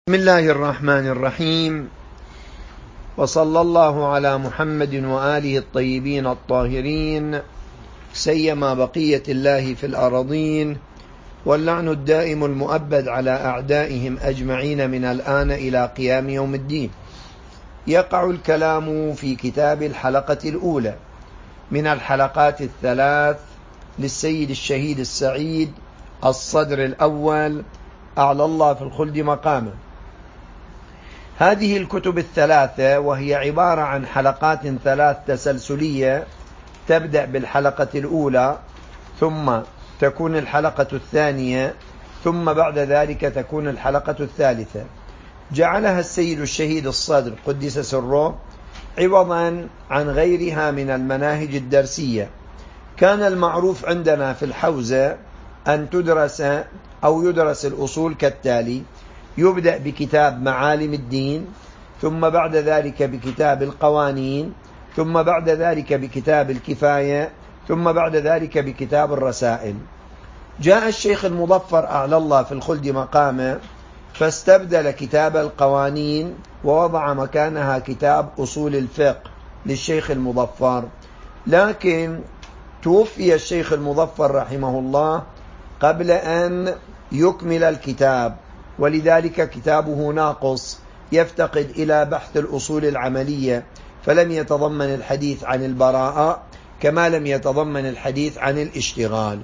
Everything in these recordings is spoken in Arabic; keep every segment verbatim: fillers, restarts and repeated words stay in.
بسم الله الرحمن الرحيم، وصلى الله على محمد وآله الطيبين الطاهرين، سيما بقية الله في الأراضين، واللعن الدائم المؤبد على أعدائهم أجمعين من الآن إلى قيام يوم الدين. يقع الكلام في كتاب الحلقة الأولى من الحلقات الثلاث للسيد الشهيد السعيد الصدر الأول أعلى الله في الخلد مقامه. هذه الكتب الثلاثة وهي عبارة عن حلقات ثلاث تسلسلية، تبدأ بالحلقة الأولى ثم تكون الحلقة الثانية ثم بعد ذلك تكون الحلقة الثالثة. جعلها السيد الشهيد الصدر قدس سره عوضا عن غيرها من المناهج الدرسية. كان المعروف عندنا في الحوزة أن تدرس أو يدرس الأصول كالتالي: يبدأ بكتاب معالم الدين، ثم بعد ذلك بكتاب القوانين، ثم بعد ذلك بكتاب الكفاية، ثم بعد ذلك بكتاب الرسائل. جاء الشيخ المظفر أعلى الله في الخلد مقامه فاستبدل كتاب القوانين ووضع مكانها كتاب أصول الفقه للشيخ المظفر، لكن توفي الشيخ المظفر رحمه الله قبل أن يكمل الكتاب، ولذلك كتابه ناقص، يفتقد إلى بحث الأصول العملية، فلم يتضمن الحديث عن البراءة كما لم يتضمن الحديث عن الاشتغال.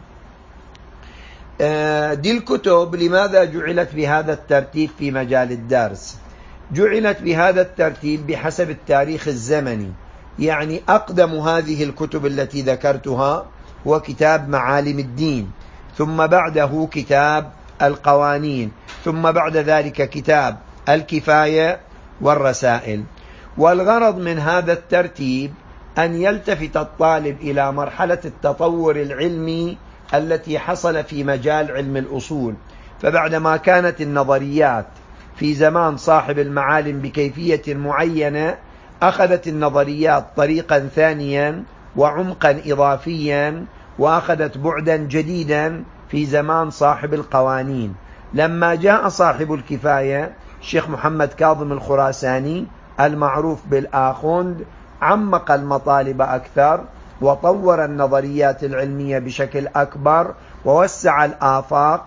دي الكتب لماذا جعلت بهذا الترتيب في مجال الدرس؟ جعلت بهذا الترتيب بحسب التاريخ الزمني، يعني أقدم هذه الكتب التي ذكرتها هو كتاب معالم الدين، ثم بعده كتاب القوانين، ثم بعد ذلك كتاب الكفاية والرسائل. والغرض من هذا الترتيب أن يلتفت الطالب إلى مرحلة التطور العلمي التي حصل في مجال علم الأصول. فبعدما كانت النظريات في زمان صاحب المعالم بكيفية معينة، أخذت النظريات طريقا ثانيا وعمقا إضافيا، وأخذت بعدا جديدا في زمان صاحب القوانين. لما جاء صاحب الكفاية الشيخ محمد كاظم الخراساني المعروف بالآخوند، عمق المطالب أكثر وطور النظريات العلمية بشكل أكبر ووسع الآفاق،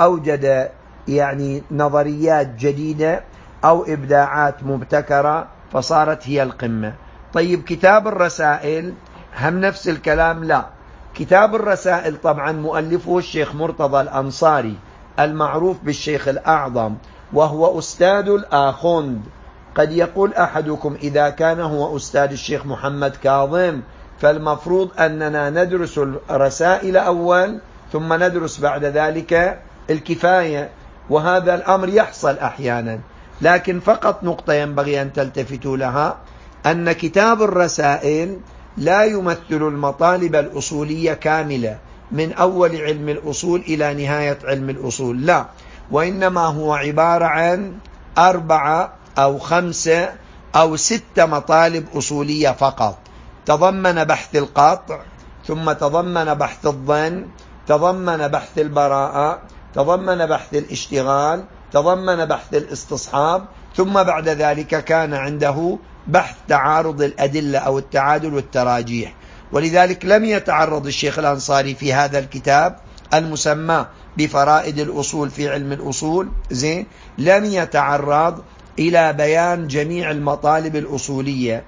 فأوجد يعني نظريات جديدة أو إبداعات مبتكرة فصارت هي القمة. طيب كتاب الرسائل هم نفس الكلام؟ لا، كتاب الرسائل طبعا مؤلفه الشيخ مرتضى الأنصاري المعروف بالشيخ الأعظم، وهو أستاذ الآخوند. قد يقول أحدكم إذا كان هو أستاذ الشيخ محمد كاظم فالمفروض أننا ندرس الرسائل أول ثم ندرس بعد ذلك الكفاية، وهذا الأمر يحصل أحيانا، لكن فقط نقطة ينبغي أن تلتفتوا لها، أن كتاب الرسائل لا يمثل المطالب الأصولية كاملة من أول علم الأصول إلى نهاية علم الأصول، لا، وإنما هو عبارة عن أربعة أو خمسة أو ستة مطالب أصولية فقط. تضمن بحث القطع، ثم تضمن بحث الظن، تضمن بحث البراءة، تضمن بحث الاشتغال، تضمن بحث الاستصحاب، ثم بعد ذلك كان عنده بحث تعارض الأدلة أو التعادل والتراجيح. ولذلك لم يتعرض الشيخ الأنصاري في هذا الكتاب المسمى بفرائد الأصول في علم الأصول زين لم يتعرض إلى بيان جميع المطالب الأصولية.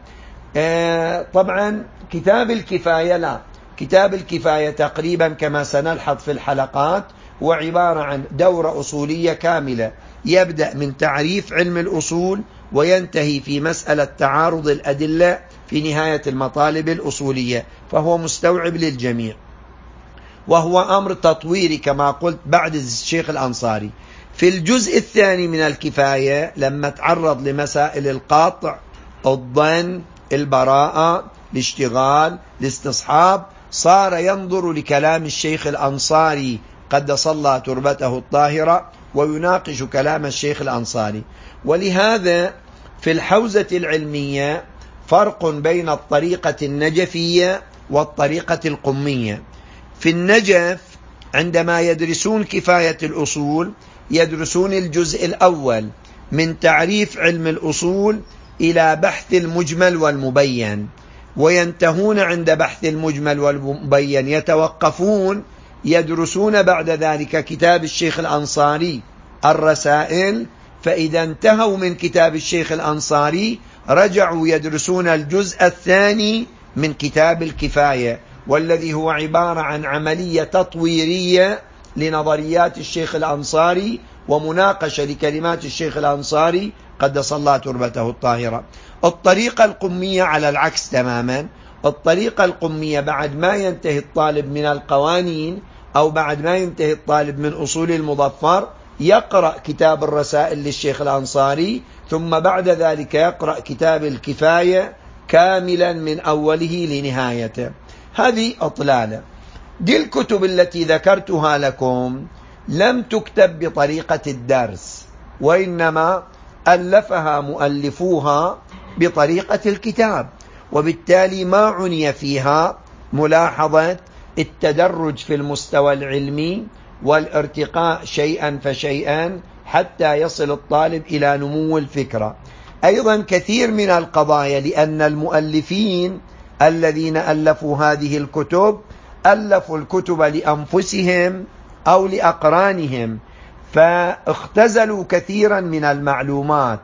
آه طبعا كتاب الكفاية لا، كتاب الكفاية تقريبا كما سنلحظ في الحلقات هو عبارة عن دورة أصولية كاملة، يبدأ من تعريف علم الأصول وينتهي في مسألة تعارض الأدلة في نهاية المطالب الأصولية، فهو مستوعب للجميع، وهو أمر تطويري كما قلت بعد الشيخ الأنصاري. في الجزء الثاني من الكفاية لما تعرض لمسائل القطع، الظن، البراءة، الاشتغال، الاستصحاب، صار ينظر لكلام الشيخ الأنصاري قدس الله تربته الطاهرة ويناقش كلام الشيخ الأنصاري. ولهذا في الحوزة العلمية فرق بين الطريقة النجفية والطريقة القمية. في النجف عندما يدرسون كفاية الأصول يدرسون الجزء الأول من تعريف علم الأصول إلى بحث المجمل والمبين، وينتهون عند بحث المجمل والمبين، يتوقفون يدرسون بعد ذلك كتاب الشيخ الأنصاري الرسائل، فإذا انتهوا من كتاب الشيخ الأنصاري رجعوا يدرسون الجزء الثاني من كتاب الكفاية، والذي هو عبارة عن عملية تطويرية لنظريات الشيخ الأنصاري ومناقشة لكلمات الشيخ الأنصاري قدس الله تربته الطاهرة. الطريقة القمية على العكس تماما. الطريقة القمية بعد ما ينتهي الطالب من القوانين أو بعد ما ينتهي الطالب من أصول المظفر يقرأ كتاب الرسائل للشيخ الأنصاري، ثم بعد ذلك يقرأ كتاب الكفاية كاملا من أوله لنهايته. هذه أطلالة. دي الكتب التي ذكرتها لكم لم تكتب بطريقة الدرس، وإنما ألفها مؤلفوها بطريقة الكتاب، وبالتالي ما عني فيها ملاحظة التدرج في المستوى العلمي والارتقاء شيئا فشيئا حتى يصل الطالب إلى نمو الفكرة. أيضا كثير من القضايا لأن المؤلفين الذين ألفوا هذه الكتب ألفوا الكتب لأنفسهم أو لأقرانهم، فاختزلوا كثيرا من المعلومات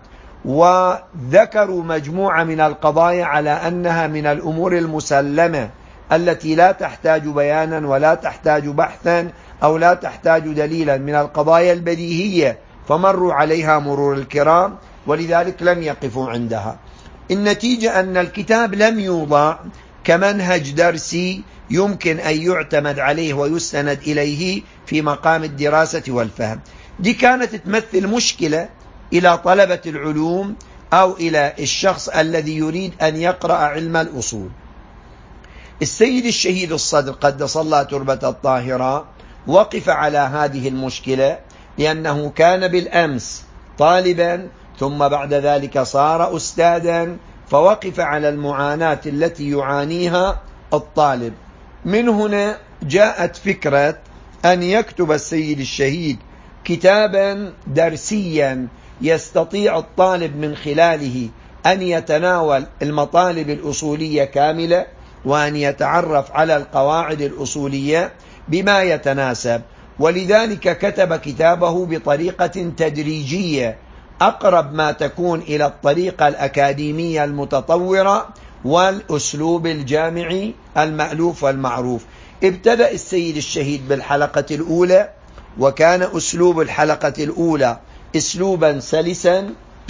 وذكروا مجموعة من القضايا على أنها من الأمور المسلمة التي لا تحتاج بيانا ولا تحتاج بحثا أو لا تحتاج دليلا، من القضايا البديهية، فمروا عليها مرور الكرام ولذلك لم يقفوا عندها. النتيجة أن الكتاب لم يوضع كمنهج درسي يمكن أن يعتمد عليه ويستند إليه في مقام الدراسة والفهم. دي كانت تمثل مشكلة إلى طلبة العلوم أو إلى الشخص الذي يريد أن يقرأ علم الأصول. السيد الشهيد الصدر قدس الله تربته الطاهرة وقف على هذه المشكلة، لأنه كان بالأمس طالبا ثم بعد ذلك صار أستاذا، فوقف على المعاناة التي يعانيها الطالب. من هنا جاءت فكرة أن يكتب السيد الشهيد كتابا درسيا يستطيع الطالب من خلاله أن يتناول المطالب الأصولية كاملة وأن يتعرف على القواعد الأصولية بما يتناسب. ولذلك كتب كتابه بطريقة تدريجية أقرب ما تكون إلى الطريقة الأكاديمية المتطورة والأسلوب الجامعي المألوف والمعروف. ابتدأ السيد الشهيد بالحلقة الأولى، وكان أسلوب الحلقة الأولى أسلوبا سلسا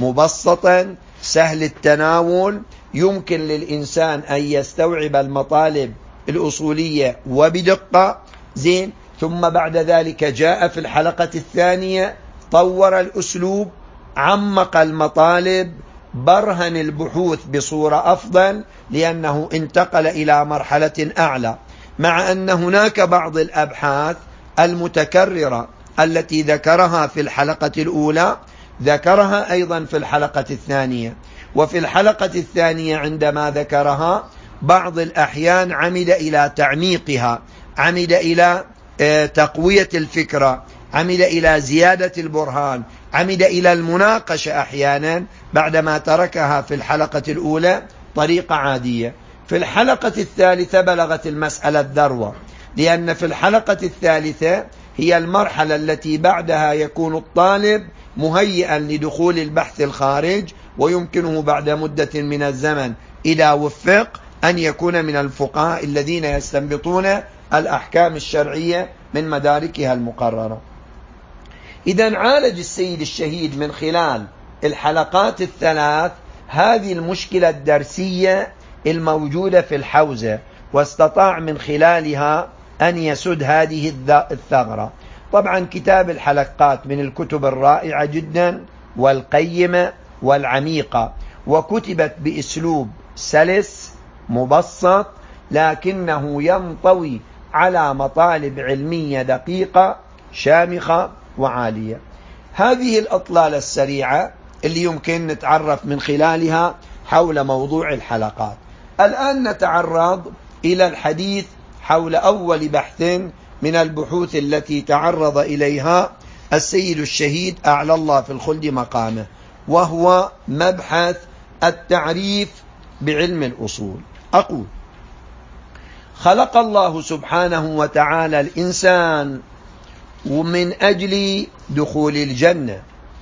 مبسطا سهل التناول، يمكن للإنسان أن يستوعب المطالب الأصولية وبدقة زين. ثم بعد ذلك جاء في الحلقة الثانية طور الأسلوب، عمق المطالب، برهن البحوث بصورة أفضل لأنه انتقل إلى مرحلة أعلى، مع أن هناك بعض الأبحاث المتكررة التي ذكرها في الحلقة الأولى ذكرها أيضا في الحلقة الثانية. وفي الحلقة الثانية عندما ذكرها بعض الأحيان عمد إلى تعميقها، عمد إلى تقوية الفكرة، عمد إلى زيادة البرهان، عمد إلى المناقشة أحيانا بعدما تركها في الحلقة الأولى طريقة عادية. في الحلقة الثالثة بلغت المسألة الذروة، لأن في الحلقة الثالثة هي المرحلة التي بعدها يكون الطالب مهيئا لدخول البحث الخارج، ويمكنه بعد مدة من الزمن إذا وفق أن يكون من الفقهاء الذين يستنبطون الأحكام الشرعية من مداركها المقررة. إذن عالج السيد الشهيد من خلال الحلقات الثلاث هذه المشكلة الدرسية الموجودة في الحوزة، واستطاع من خلالها أن يسد هذه الثغرة. طبعا كتاب الحلقات من الكتب الرائعة جدا والقيمة والعميقة، وكتبت بأسلوب سلس مبسط لكنه ينطوي على مطالب علمية دقيقة شامخة وعالية. هذه الأطلالة السريعة اللي يمكن نتعرف من خلالها حول موضوع الحلقات. الآن نتعرض إلى الحديث حول أول بحث من البحوث التي تعرض إليها السيد الشهيد أعلى الله في الخلد مقامه، وهو مبحث التعريف بعلم الأصول. أقول: خلق الله سبحانه وتعالى الإنسان ومن أجل دخول الجنة،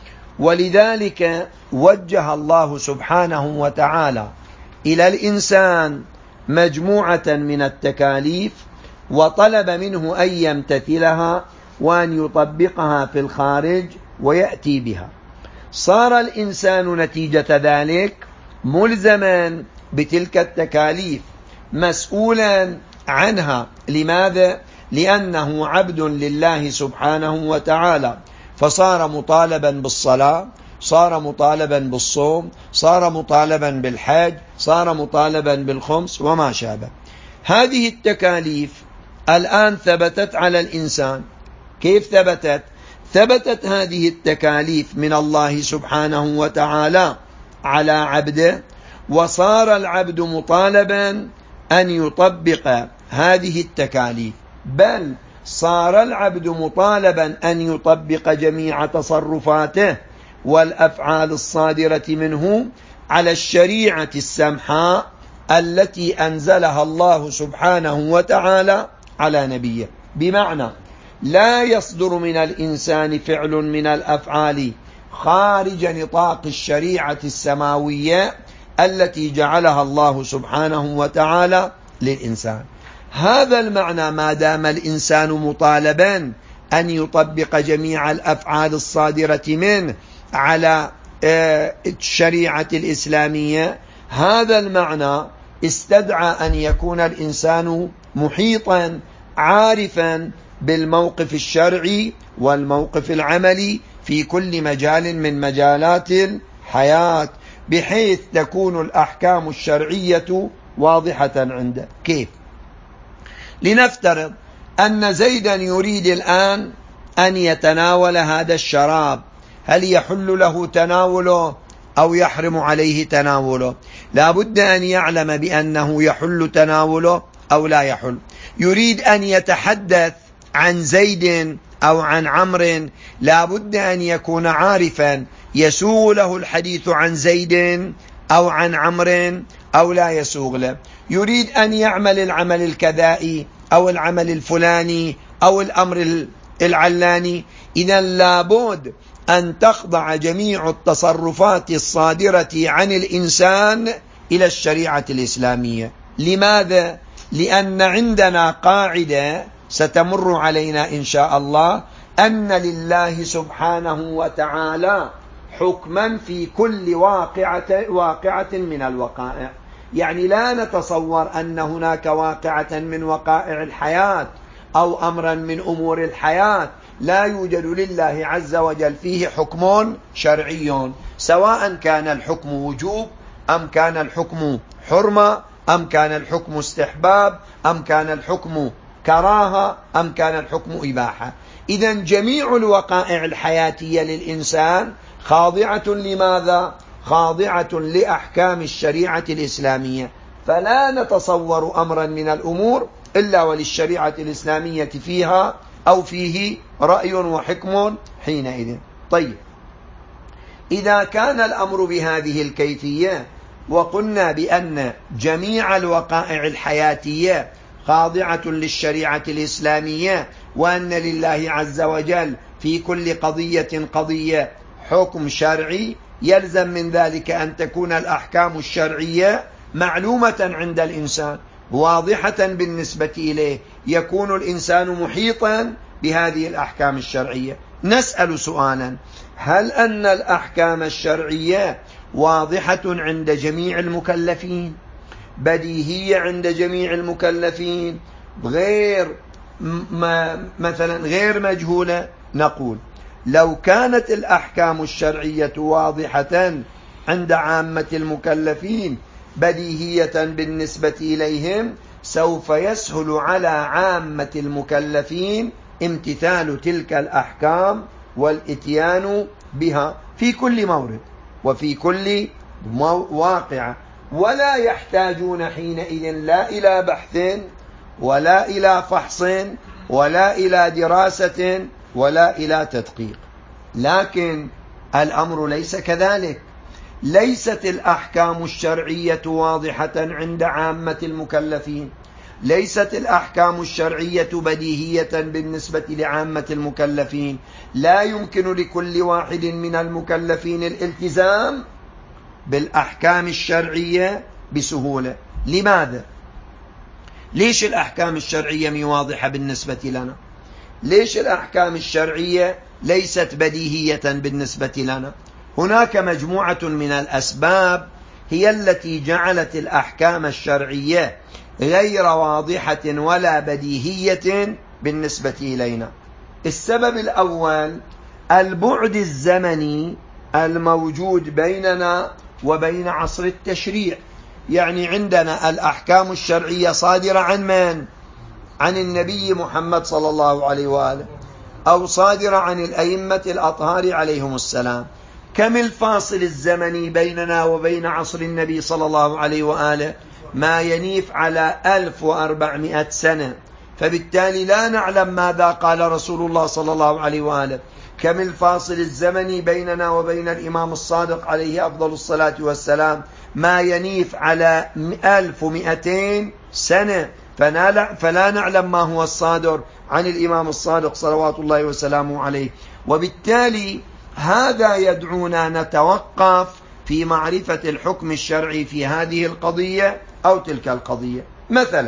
ولذلك وجه الله سبحانه وتعالى إلى الإنسان مجموعة من التكاليف، وطلب منه أن يمتثلها وأن يطبقها في الخارج ويأتي بها. صار الإنسان نتيجة ذلك ملزما بتلك التكاليف، مسؤولا عنها. لماذا؟ لأنه عبد لله سبحانه وتعالى، فصار مطالبا بالصلاة، صار مطالبا بالصوم، صار مطالبا بالحج، صار مطالبا بالخمس وما شابه. هذه التكاليف الآن ثبتت على الإنسان. كيف ثبتت؟ ثبتت هذه التكاليف من الله سبحانه وتعالى على عبده، وصار العبد مطالبا أن يطبق هذه التكاليف، بل صار العبد مطالبا أن يطبق جميع تصرفاته والأفعال الصادرة منه على الشريعة السمحاء التي أنزلها الله سبحانه وتعالى على نبيه. بمعنى لا يصدر من الإنسان فعل من الأفعال خارج نطاق الشريعة السماوية التي جعلها الله سبحانه وتعالى للإنسان. هذا المعنى: ما دام الإنسان مطالبا أن يطبق جميع الأفعال الصادرة منه على الشريعة الإسلامية، هذا المعنى استدعى أن يكون الإنسان محيطا عارفا بالموقف الشرعي والموقف العملي في كل مجال من مجالات الحياة، بحيث تكون الأحكام الشرعية واضحة عنده. كيف؟ لنفترض أن زيدا يريد الآن أن يتناول هذا الشراب، هل يحل له تناوله أو يحرم عليه تناوله؟ لا بد أن يعلم بأنه يحل تناوله أو لا يحل. يريد أن يتحدث عن زيد أو عن عمرو، لا بد أن يكون عارفا يسوغ له الحديث عن زيد أو عن عمرو أو لا يسوغ له. يريد أن يعمل العمل الكذائي أو العمل الفلاني أو الأمر العلاني، إذا لابد أن تخضع جميع التصرفات الصادرة عن الإنسان إلى الشريعة الإسلامية. لماذا؟ لأن عندنا قاعدة ستمر علينا إن شاء الله، أن لله سبحانه وتعالى حكما في كل واقعة, واقعة من الوقائع. يعني لا نتصور أن هناك واقعة من وقائع الحياة أو أمرا من أمور الحياة لا يوجد لله عز وجل فيه حكم شرعي، سواء كان الحكم وجوب أم كان الحكم حرمة أم كان الحكم استحباب أم كان الحكم كراهة أم كان الحكم إباحة. إذن جميع الوقائع الحياتية للإنسان خاضعة لماذا؟ خاضعة لأحكام الشريعة الإسلامية، فلا نتصور أمرا من الأمور إلا وللشريعة الإسلامية فيها أو فيه رأي وحكم حينئذ. طيب، إذا كان الأمر بهذه الكيفية وقلنا بأن جميع الوقائع الحياتية خاضعة للشريعة الإسلامية، وأن لله عز وجل في كل قضية قضية حكم شرعي، يلزم من ذلك أن تكون الأحكام الشرعية معلومة عند الإنسان واضحة بالنسبة إليه، يكون الإنسان محيطا بهذه الأحكام الشرعية. نسأل سؤالا: هل أن الأحكام الشرعية واضحة عند جميع المكلفين، بديهية عند جميع المكلفين، غير مثلا غير مجهولة؟ نقول: لو كانت الأحكام الشرعية واضحة عند عامة المكلفين بديهية بالنسبة إليهم، سوف يسهل على عامة المكلفين امتثال تلك الأحكام والإتيان بها في كل مورد وفي كل واقع، ولا يحتاجون حينئذ لا إلى بحث ولا إلى فحص ولا إلى دراسة ولا إلى تدقيق. لكن الأمر ليس كذلك. ليست الأحكام الشرعية واضحة عند عامة المكلفين، ليست الأحكام الشرعية بديهية بالنسبة لعامة المكلفين. لا يمكن لكل واحد من المكلفين الالتزام بالأحكام الشرعية بسهولة. لماذا؟ ليش الأحكام الشرعية مي واضحة بالنسبة لنا؟ ليش الأحكام الشرعية ليست بديهية بالنسبة لنا؟ هناك مجموعة من الأسباب هي التي جعلت الأحكام الشرعية غير واضحة ولا بديهية بالنسبة إلينا. السبب الأول البعد الزمني الموجود بيننا وبين عصر التشريع. يعني عندنا الأحكام الشرعية صادرة عن من؟ عن النبي محمد صلى الله عليه وآله، أو صادرة عن الأئمة الأطهار عليهم السلام. كم الفاصل الزمني بيننا وبين عصر النبي صلى الله عليه وآله؟ ما ينيف على ألف وأربعمائة سنة. فبالتالي لا نعلم ماذا قال رسول الله صلى الله عليه وآله. كم الفاصل الزمني بيننا وبين الإمام الصادق عليه أفضل الصلاة والسلام؟ ما ينيف على ألف ومئتين سنة. فلا نعلم ما هو الصادر عن الإمام الصادق صلوات الله وسلامه عليه. وبالتالي هذا يدعونا نتوقف في معرفة الحكم الشرعي في هذه القضية أو تلك القضية. مثلا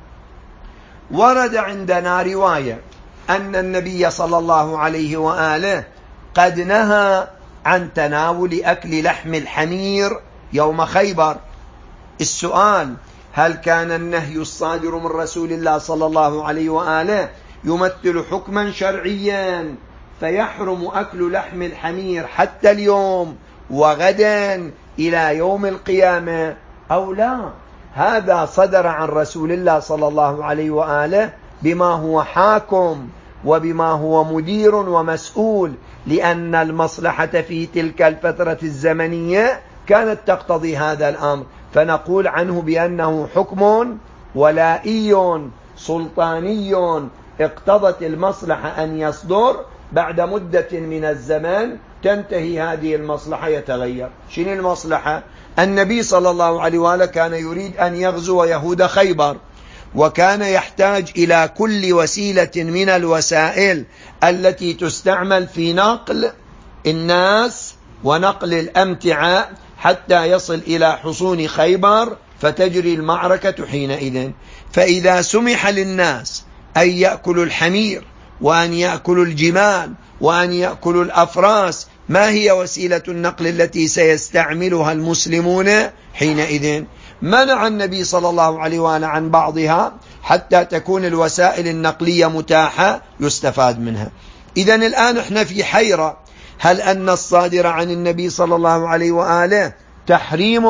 ورد عندنا رواية أن النبي صلى الله عليه وآله قد نهى عن تناول أكل لحم الحمير يوم خيبر. السؤال: هل كان النهي الصادر من رسول الله صلى الله عليه وآله يمثل حكما شرعيا فيحرم أكل لحم الحمير حتى اليوم وغدا إلى يوم القيامة أو لا؟ هذا صدر عن رسول الله صلى الله عليه وآله بما هو حاكم وبما هو مدير ومسؤول، لأن المصلحة في تلك الفترة الزمنية كانت تقتضي هذا الأمر، فنقول عنه بأنه حكم ولائي سلطاني اقتضت المصلحة أن يصدر. بعد مدة من الزمان تنتهي هذه المصلحة، يتغير. شنو المصلحة؟ النبي صلى الله عليه وآله كان يريد أن يغزو يهود خيبر، وكان يحتاج إلى كل وسيلة من الوسائل التي تستعمل في نقل الناس ونقل الأمتعة حتى يصل إلى حصون خيبر فتجري المعركة حينئذ. فإذا سمح للناس أن يأكلوا الحمير وأن يأكلوا الجمال وأن يأكلوا الأفراس، ما هي وسيلة النقل التي سيستعملها المسلمون حينئذ؟ منع النبي صلى الله عليه وآله عن بعضها حتى تكون الوسائل النقلية متاحة يستفاد منها. إذن الآن احنا في حيرة: هل أن الصادر عن النبي صلى الله عليه وآله تحريم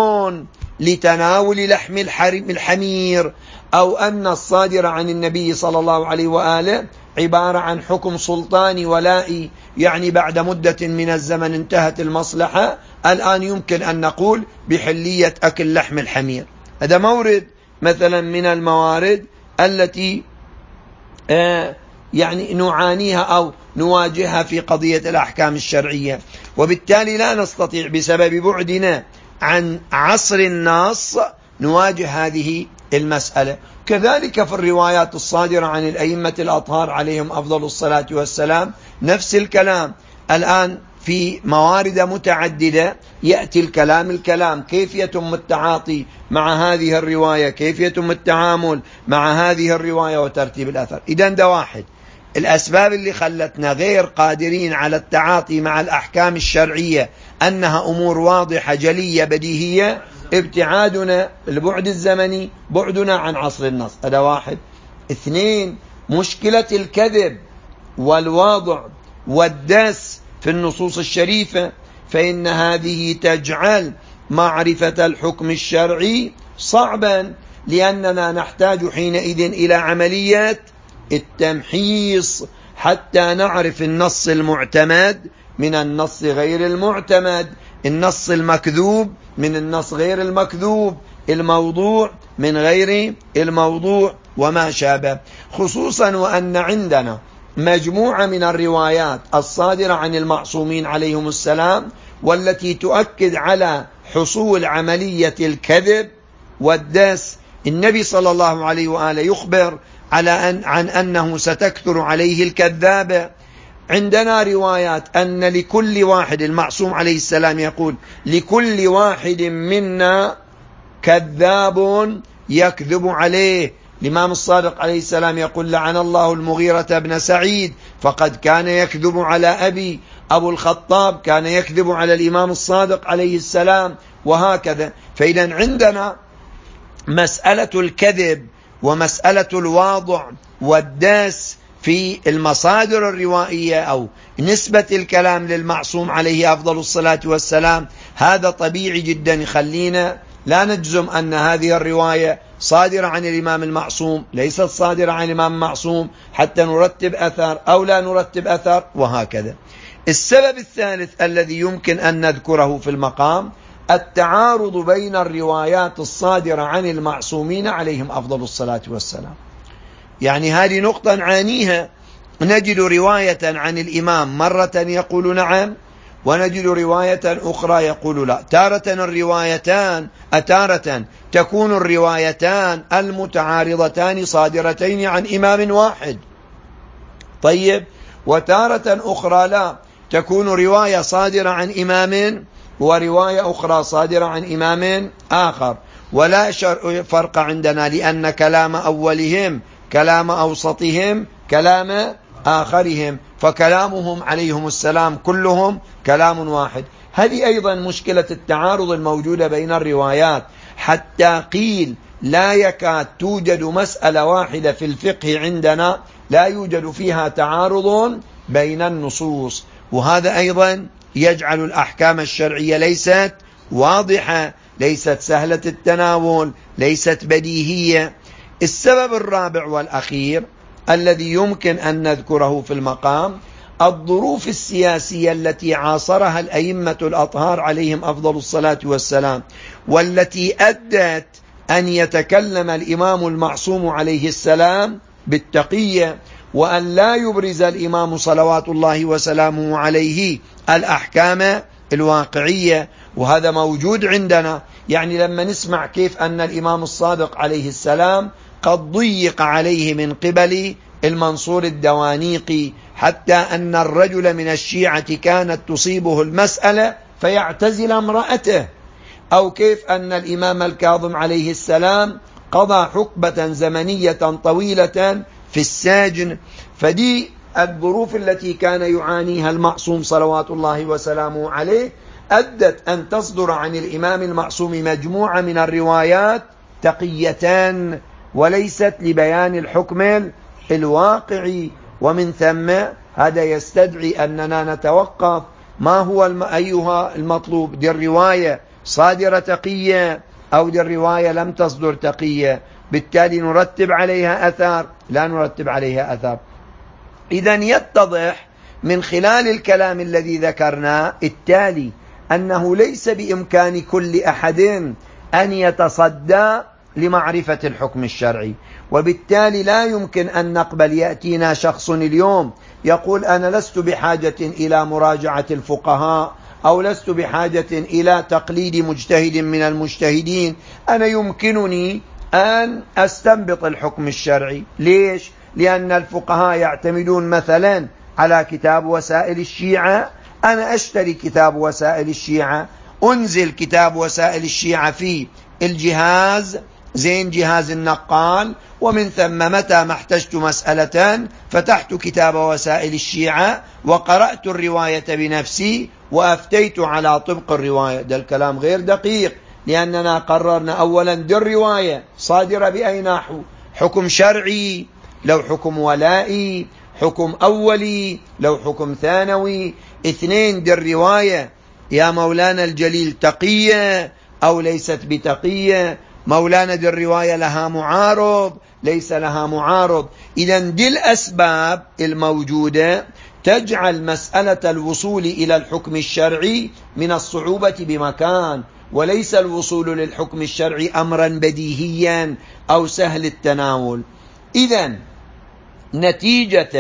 لتناول لحم الحمير، أو أن الصادر عن النبي صلى الله عليه وآله عبارة عن حكم سلطاني ولائي، يعني بعد مدة من الزمن انتهت المصلحة، الآن يمكن أن نقول بحلية أكل لحم الحمير. هذا مورد مثلا من الموارد التي آه يعني نعانيها أو نواجهها في قضية الأحكام الشرعية. وبالتالي لا نستطيع بسبب بعدنا عن عصر النص نواجه هذه المسألة. كذلك في الروايات الصادرة عن الأئمة الأطهار عليهم أفضل الصلاة والسلام نفس الكلام. الآن في موارد متعددة يأتي الكلام الكلام كيف يتم التعاطي مع هذه الرواية، كيف يتم التعامل مع هذه الرواية وترتيب الأثر. إذن ده واحد الأسباب اللي خلتنا غير قادرين على التعاطي مع الأحكام الشرعية، أنها أمور واضحة جلية بديهية. ابتعادنا البعد الزمني، بعدنا عن عصر النص، هذا واحد. اثنين، مشكلة الكذب والوضع والدس في النصوص الشريفة، فإن هذه تجعل معرفة الحكم الشرعي صعبا، لأننا نحتاج حينئذ إلى عملية التمحيص حتى نعرف النص المعتمد من النص غير المعتمد، النص المكذوب من النص غير المكذوب، الموضوع من غير الموضوع وما شابه. خصوصا وأن عندنا مجموعة من الروايات الصادرة عن المعصومين عليهم السلام والتي تؤكد على حصول عملية الكذب والدس. النبي صلى الله عليه وآله يخبر على أن عن أنه ستكثر عليه الكذابة. عندنا روايات أن لكل واحد، المعصوم عليه السلام يقول لكل واحد منا كذاب يكذب عليه. الإمام الصادق عليه السلام يقول لعن الله المغيرة بن سعيد فقد كان يكذب على أبي. أبو الخطاب كان يكذب على الإمام الصادق عليه السلام، وهكذا. فإذا عندنا مسألة الكذب ومسألة الواضع والداس في المصادر الروائية أو نسبة الكلام للمعصوم عليه أفضل الصلاة والسلام، هذا طبيعي جدا يخلينا لا نجزم أن هذه الرواية صادرة عن الإمام المعصوم، ليست صادرة عن الإمام المعصوم، حتى نرتب أثر أو لا نرتب أثر، وهكذا. السبب الثالث الذي يمكن أن نذكره في المقام التعارض بين الروايات الصادرة عن المعصومين عليهم أفضل الصلاة والسلام. يعني هذه نقطة نعانيها، نجد رواية عن الإمام مرة يقول نعم، ونجد رواية أخرى يقول لا. تارة الروايتان أتارة تكون الروايتان المتعارضتان صادرتين عن إمام واحد، طيب، وتارة أخرى لا، تكون رواية صادرة عن إمام ورواية أخرى صادرة عن إمام آخر. ولا فرق عندنا، لأن كلام أولهم كلام أوسطهم كلام آخرهم، فكلامهم عليهم السلام كلهم كلام واحد. هذه أيضا مشكلة التعارض الموجودة بين الروايات، حتى قيل لا يكاد توجد مسألة واحدة في الفقه عندنا لا يوجد فيها تعارض بين النصوص، وهذا أيضا يجعل الأحكام الشرعية ليست واضحة، ليست سهلة التناول، ليست بديهية. السبب الرابع والأخير الذي يمكن أن نذكره في المقام الظروف السياسية التي عاصرها الأئمة الأطهار عليهم أفضل الصلاة والسلام، والتي أدت أن يتكلم الإمام المعصوم عليه السلام بالتقية، وأن لا يبرز الإمام صلوات الله وسلامه عليه الأحكام الواقعية. وهذا موجود عندنا. يعني لما نسمع كيف أن الإمام الصادق عليه السلام قد ضيق عليه من قبل المنصور الدوانيقي، حتى أن الرجل من الشيعة كانت تصيبه المسألة فيعتزل امرأته، أو كيف أن الإمام الكاظم عليه السلام قضى حقبة زمنية طويلة في السجن. فدي الظروف التي كان يعانيها المعصوم صلوات الله وسلامه عليه أدت أن تصدر عن الإمام المعصوم مجموعة من الروايات تقيتان وليست لبيان الحكم الواقعي. ومن ثم هذا يستدعي أننا نتوقف ما هو الم... أيها المطلوب، دي الرواية صادرة تقية أو دي الرواية لم تصدر تقية، بالتالي نرتب عليها أثر لا نرتب عليها أثر. إذن يتضح من خلال الكلام الذي ذكرناه التالي أنه ليس بإمكان كل أحد أن يتصدى لمعرفة الحكم الشرعي، وبالتالي لا يمكن أن نقبل يأتينا شخص اليوم يقول أنا لست بحاجة إلى مراجعة الفقهاء أو لست بحاجة إلى تقليد مجتهد من المجتهدين، أنا يمكنني أن أستنبط الحكم الشرعي. ليش؟ لأن الفقهاء يعتمدون مثلا على كتاب وسائل الشيعة، أنا أشتري كتاب وسائل الشيعة، أنزل كتاب وسائل الشيعة في الجهاز زين جهاز النقال، ومن ثم متى ما احتجت مسألة فتحت كتاب وسائل الشيعة وقرأت الرواية بنفسي وأفتيت على طبق الرواية. ده الكلام غير دقيق، لأننا قررنا أولا دي الرواية صادرة بأي نحو، حكم شرعي لو حكم ولائي، حكم أولي لو حكم ثانوي. اثنين، دي الرواية يا مولانا الجليل تقية أو ليست بتقية، مولانا دي الرواية لها معارض ليس لها معارض. إذن دي الأسباب الموجودة تجعل مسألة الوصول إلى الحكم الشرعي من الصعوبة بمكان، وليس الوصول للحكم الشرعي أمرا بديهيا أو سهل التناول. إذن نتيجة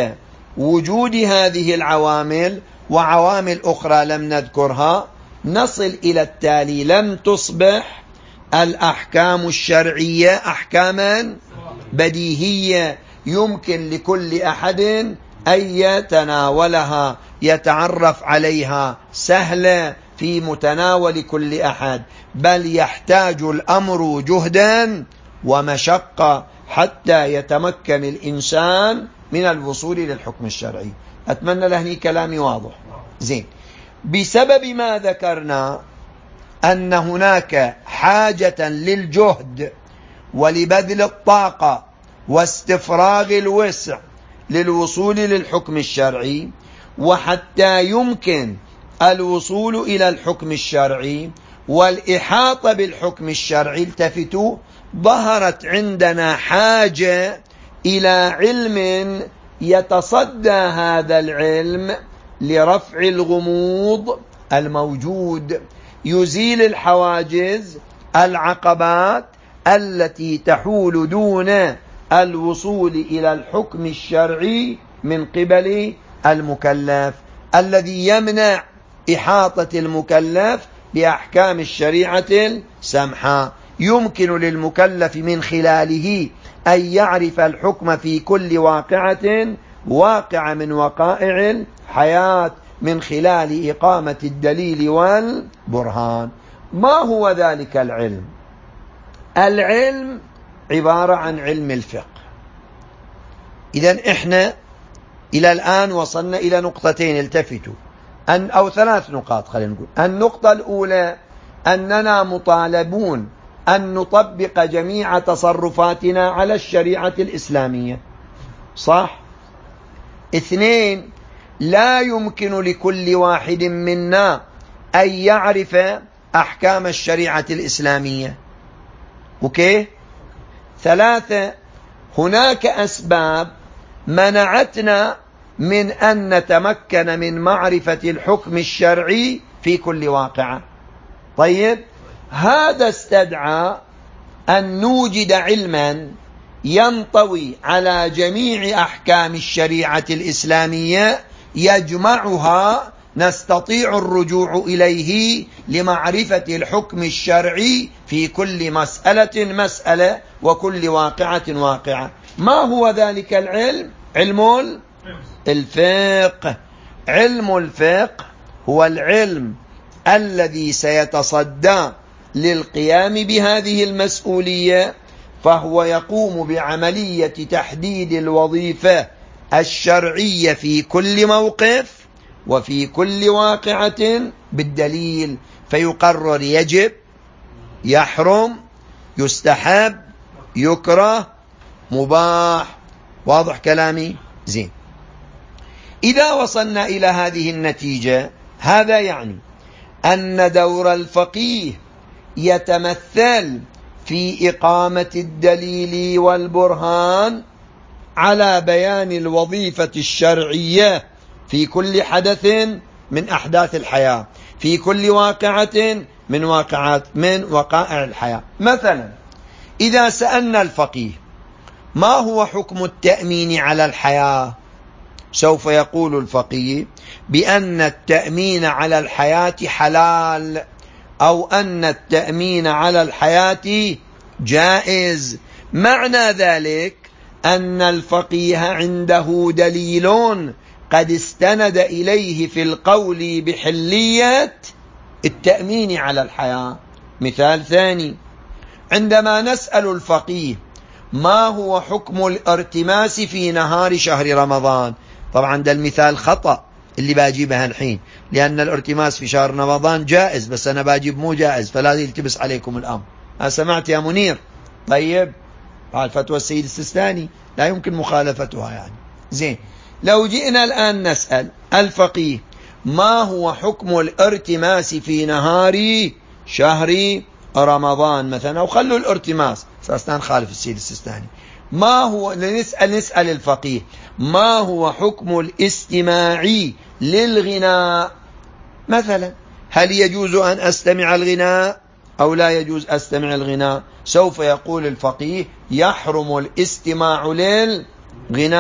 وجود هذه العوامل وعوامل أخرى لم نذكرها نصل إلى التالي: لم تصبح الأحكام الشرعية أحكاما بديهية يمكن لكل أحد أن يتناولها، يتعرف عليها، سهلة في متناول كل أحد، بل يحتاج الأمر جهدا ومشقة حتى يتمكن الإنسان من الوصول للحكم الشرعي. أتمنى لهني كلامي واضح. زين، بسبب ما ذكرنا أن هناك حاجة للجهد ولبذل الطاقة واستفراغ الوسع للوصول للحكم الشرعي، وحتى يمكن الوصول إلى الحكم الشرعي والإحاطة بالحكم الشرعي، التفتوا، ظهرت عندنا حاجة إلى علم يتصدى هذا العلم لرفع الغموض الموجود، يزيل الحواجز، العقبات التي تحول دون الوصول إلى الحكم الشرعي من قبل المكلف، الذي يمنع إحاطة المكلف بأحكام الشريعة السمحة. يمكن للمكلف من خلاله أن يعرف الحكم في كل واقعة واقع من وقائع الحياة من خلال إقامة الدليل والبرهان. ما هو ذلك العلم؟ العلم عبارة عن علم الفقه. إذن إحنا إلى الآن وصلنا إلى نقطتين، التفتوا، أن أو ثلاث نقاط خلينا نقول. النقطة الأولى أننا مطالبون أن نطبق جميع تصرفاتنا على الشريعة الإسلامية، صح؟ اثنين، لا يمكن لكل واحد منا أن يعرف أحكام الشريعة الإسلامية. أوكي؟ ثلاثة، هناك أسباب منعتنا من أن نتمكن من معرفة الحكم الشرعي في كل واقعة. طيب، هذا استدعى أن نوجد علما ينطوي على جميع أحكام الشريعة الإسلامية، يجمعها نستطيع الرجوع إليه لمعرفة الحكم الشرعي في كل مسألة مسألة وكل واقعة واقعة. ما هو ذلك العلم؟ علم الفقه. علم الفقه هو العلم الذي سيتصدى للقيام بهذه المسؤولية، فهو يقوم بعملية تحديد الوظيفة الشرعية في كل موقف وفي كل واقعة بالدليل، فيقرر يجب، يحرم، يستحب، يكره، مباح. واضح كلامي؟ زين. إذا وصلنا إلى هذه النتيجة، هذا يعني أن دور الفقيه يتمثل في إقامة الدليل والبرهان على بيان الوظيفة الشرعية في كل حدث من أحداث الحياة، في كل واقعة من واقعات من وقائع الحياة. مثلا إذا سألنا الفقيه ما هو حكم التأمين على الحياة، سوف يقول الفقيه بأن التأمين على الحياة حلال، أو أن التأمين على الحياة جائز. معنى ذلك أن الفقيه عنده دليل قد استند إليه في القول بحلية التأمين على الحياة. مثال ثاني، عندما نسأل الفقيه ما هو حكم الارتماس في نهار شهر رمضان، طبعا ده المثال خطأ اللي باجيبها الحين، لأن الارتماس في شهر رمضان جائز، بس أنا باجيب مو جائز، فلا يلتبس عليكم الأمر. أنا سمعت يا منير؟ طيب، على فتوى السيد السيستاني لا يمكن مخالفتها يعني. زين، لو جئنا الآن نسأل الفقيه ما هو حكم الارتماس في نهار شهر رمضان مثلا، أو خلوا الارتماس سأستان خالف السيد السيستاني، ما هو نسأل نسأل الفقيه ما هو حكم الاستماع للغناء مثلا، هل يجوز أن أستمع الغناء أو لا يجوز أستمع الغناء؟ سوف يقول الفقيه يحرم الاستماع للغناء.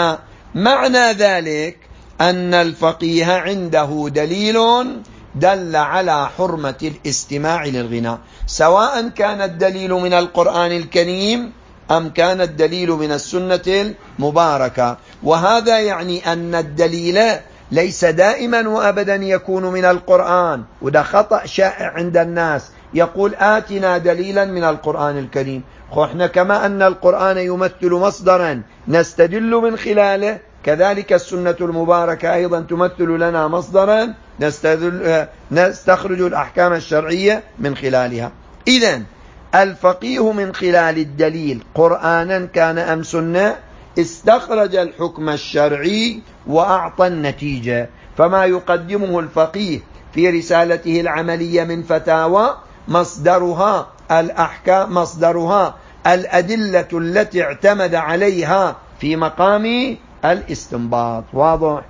معنى ذلك أن الفقيه عنده دليل دل على حرمة الاستماع للغناء، سواء كان الدليل من القرآن الكريم أم كان الدليل من السنة المباركة. وهذا يعني أن الدليل ليس دائما وأبدا يكون من القرآن، وده خطأ شائع عند الناس، يقول آتنا دليلا من القرآن الكريم. احنا كما أن القرآن يمثل مصدرا نستدل من خلاله، كذلك السنة المباركة أيضا تمثل لنا مصدرا نستخرج الأحكام الشرعية من خلالها. إذن الفقيه من خلال الدليل قرآنا كان أم سنة استخرج الحكم الشرعي وأعطى النتيجة. فما يقدمه الفقيه في رسالته العملية من فتاوى مصدرها الأحكام، مصدرها الأدلة التي اعتمد عليها في مقام الاستنباط. واضح؟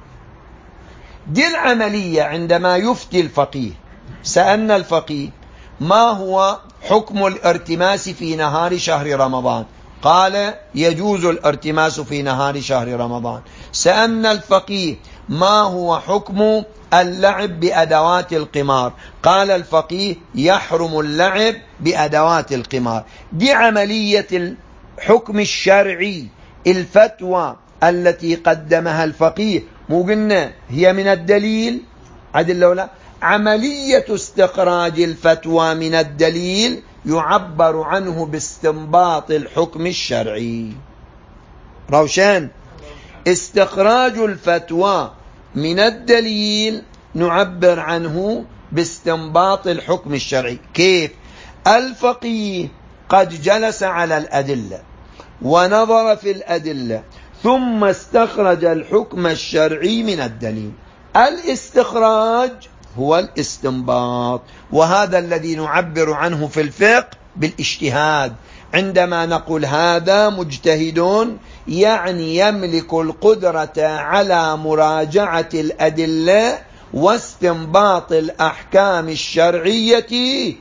دي العملية. عندما يفتي الفقيه، سألنا الفقيه ما هو حكم الارتماس في نهار شهر رمضان؟ قال يجوز الارتماس في نهار شهر رمضان. سألنا الفقيه ما هو حكم اللعب بأدوات القمار؟ قال الفقيه يحرم اللعب بأدوات القمار. دي عملية الحكم الشرعي، الفتوى التي قدمها الفقيه، مو قلنا هي من الدليل عدل ولا؟ عملية استخراج الفتوى من الدليل يعبر عنه باستنباط الحكم الشرعي. روشان؟ استخراج الفتوى من الدليل نعبر عنه باستنباط الحكم الشرعي. كيف؟ الفقيه قد جلس على الأدلة ونظر في الأدلة ثم استخرج الحكم الشرعي من الدليل. الاستخراج هو الاستنباط، وهذا الذي نعبر عنه في الفقه بالاجتهاد. عندما نقول هذا مجتهد يعني يملك القدرة على مراجعة الأدلة واستنباط الأحكام الشرعية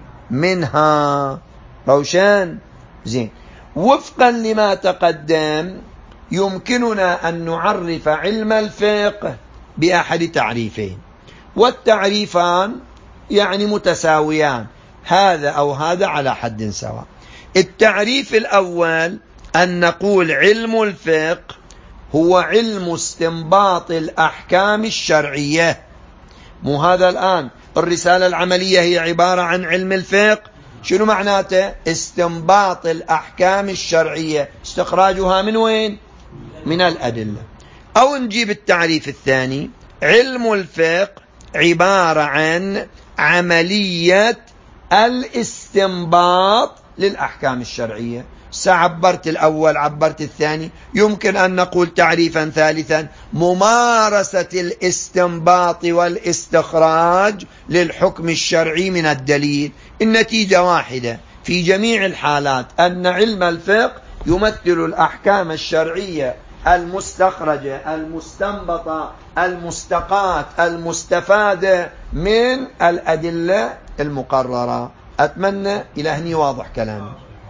منها. روشان؟ زين. وفقا لما تقدم يمكننا أن نعرف علم الفقه بأحد تعريفين، والتعريفان يعني متساويان، هذا أو هذا على حد سواء. التعريف الأول أن نقول علم الفقه هو علم استنباط الأحكام الشرعية. مو هذا الآن الرسالة العملية هي عبارة عن علم الفقه؟ شنو معناته؟ استنباط الأحكام الشرعية، استخراجها من وين؟ من الأدلة. أو نجيب التعريف الثاني، علم الفقه عبارة عن عملية الاستنباط للأحكام الشرعية. سعبرت الأول عبرت الثاني، يمكن أن نقول تعريفا ثالثا، ممارسة الاستنباط والاستخراج للحكم الشرعي من الدليل. النتيجة واحدة في جميع الحالات، أن علم الفقه يمثل الأحكام الشرعية المستخرجة المستنبطة المستقاة المستفادة من الأدلة المقررة. أتمنى إلى هني واضح كلامي.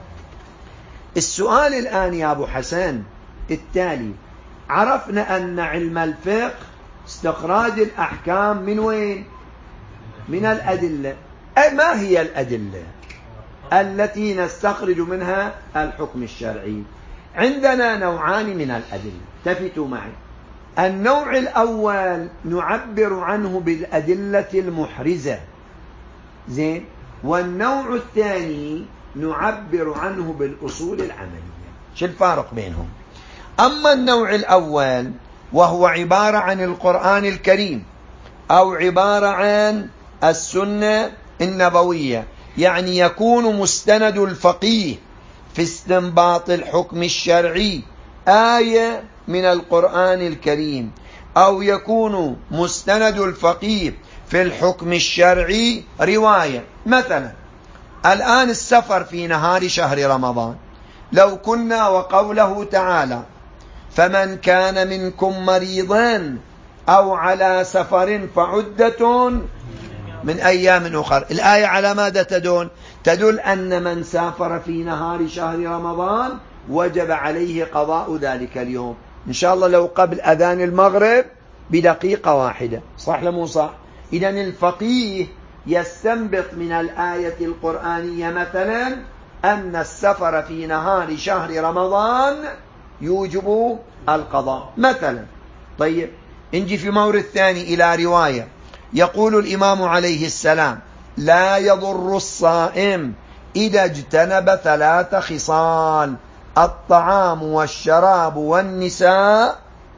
السؤال الآن يا أبو حسن التالي، عرفنا أن علم الفقه استخراج الأحكام من وين؟ من الأدلة. ما هي الأدلة التي نستخرج منها الحكم الشرعي؟ عندنا نوعان من الأدلة، التفتوا معي. النوع الأول نعبر عنه بالأدلة المحرزة، زين، والنوع الثاني نعبر عنه بالأصول العملية. شو الفارق بينهم؟ أما النوع الأول وهو عبارة عن القرآن الكريم أو عبارة عن السنة النبوية، يعني يكون مستند الفقيه في استنباط الحكم الشرعي آية من القرآن الكريم، أو يكون مستند الفقيه في الحكم الشرعي رواية. مثلا الآن السفر في نهار شهر رمضان، لو كنا وقوله تعالى فمن كان منكم مريضا أو على سفر فعدة من أيام أخر، الآية على ماذا تدل؟ تدل أن من سافر في نهار شهر رمضان وجب عليه قضاء ذلك اليوم. إن شاء الله لو قبل أذان المغرب بدقيقة واحدة. صح لمو صح؟ إذن الفقيه يستنبط من الآية القرآنية مثلا أن السفر في نهار شهر رمضان يوجب القضاء مثلا. طيب نجي في مورد ثاني إلى رواية يقول الإمام عليه السلام: لا يضر الصائم إذا اجتنب ثلاث خصال: الطعام والشراب والنساء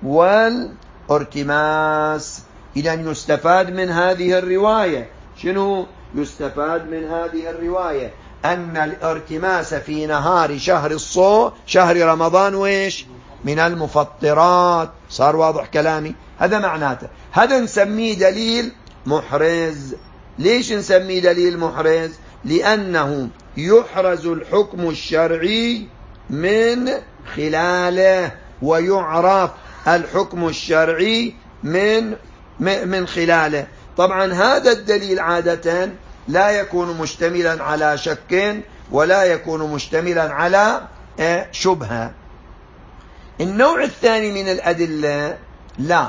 والارتماس. إذن يستفاد من هذه الرواية شنو؟ يستفاد من هذه الرواية أن الارتماس في نهار شهر الصوم شهر رمضان ويش من المفطرات. صار واضح كلامي؟ هذا معناته. هذا نسميه دليل محرز. ليش نسميه دليل محرز؟ لأنه يحرز الحكم الشرعي من خلاله، ويعرف الحكم الشرعي من من خلاله. طبعا هذا الدليل عادة لا يكون مشتملا على شك ولا يكون مشتملا على شبهة. النوع الثاني من الأدلة لا،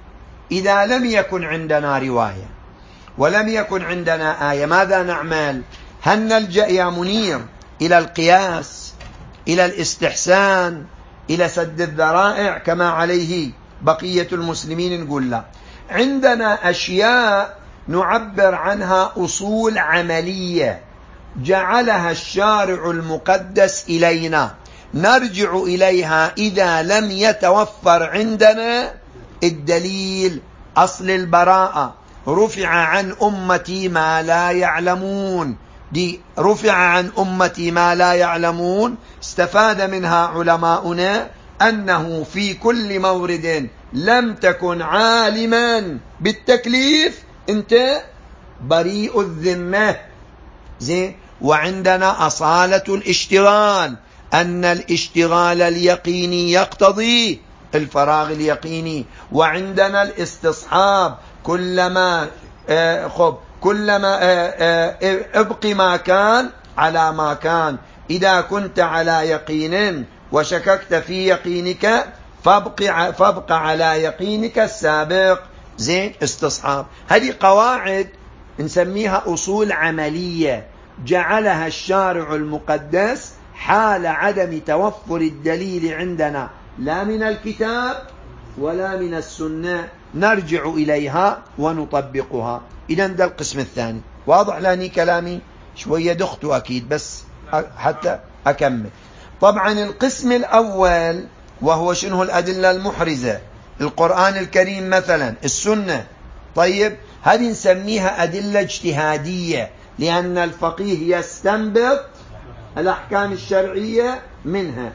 إذا لم يكن عندنا رواية ولم يكن عندنا آية ماذا نعمل؟ هل نلجأ يا منير إلى القياس، إلى الاستحسان، إلى سد الذرائع كما عليه بقية المسلمين؟ نقول لا، عندنا أشياء نعبر عنها أصول عملية جعلها الشارع المقدس إلينا، نرجع إليها إذا لم يتوفر عندنا الدليل. أصل البراءة: رفع عن أمتي ما لا يعلمون. دي رفع عن أمتي ما لا يعلمون استفاد منها علماؤنا أنه في كل مورد لم تكن عالما بالتكليف أنت بريء الذمة. زين. وعندنا أصالة الاشتغال، أن الاشتغال اليقيني يقتضي الفراغ اليقيني. وعندنا الاستصحاب، كلما آه خب كلما آه آه ابق ما كان على ما كان. إذا كنت على يقين وشككت في يقينك فابق, فابق على يقينك السابق. زين. استصحاب. هذه قواعد نسميها أصول عملية جعلها الشارع المقدس حال عدم توفر الدليل عندنا لا من الكتاب ولا من السنة، نرجع إليها ونطبقها. إذن ده القسم الثاني. واضح لاني كلامي؟ شوية دخت أكيد بس حتى أكمل. طبعا القسم الأول وهو شنو الأدلة المحرزة؟ القرآن الكريم مثلا، السنة. طيب هذه نسميها أدلة اجتهادية لأن الفقيه يستنبط الأحكام الشرعية منها.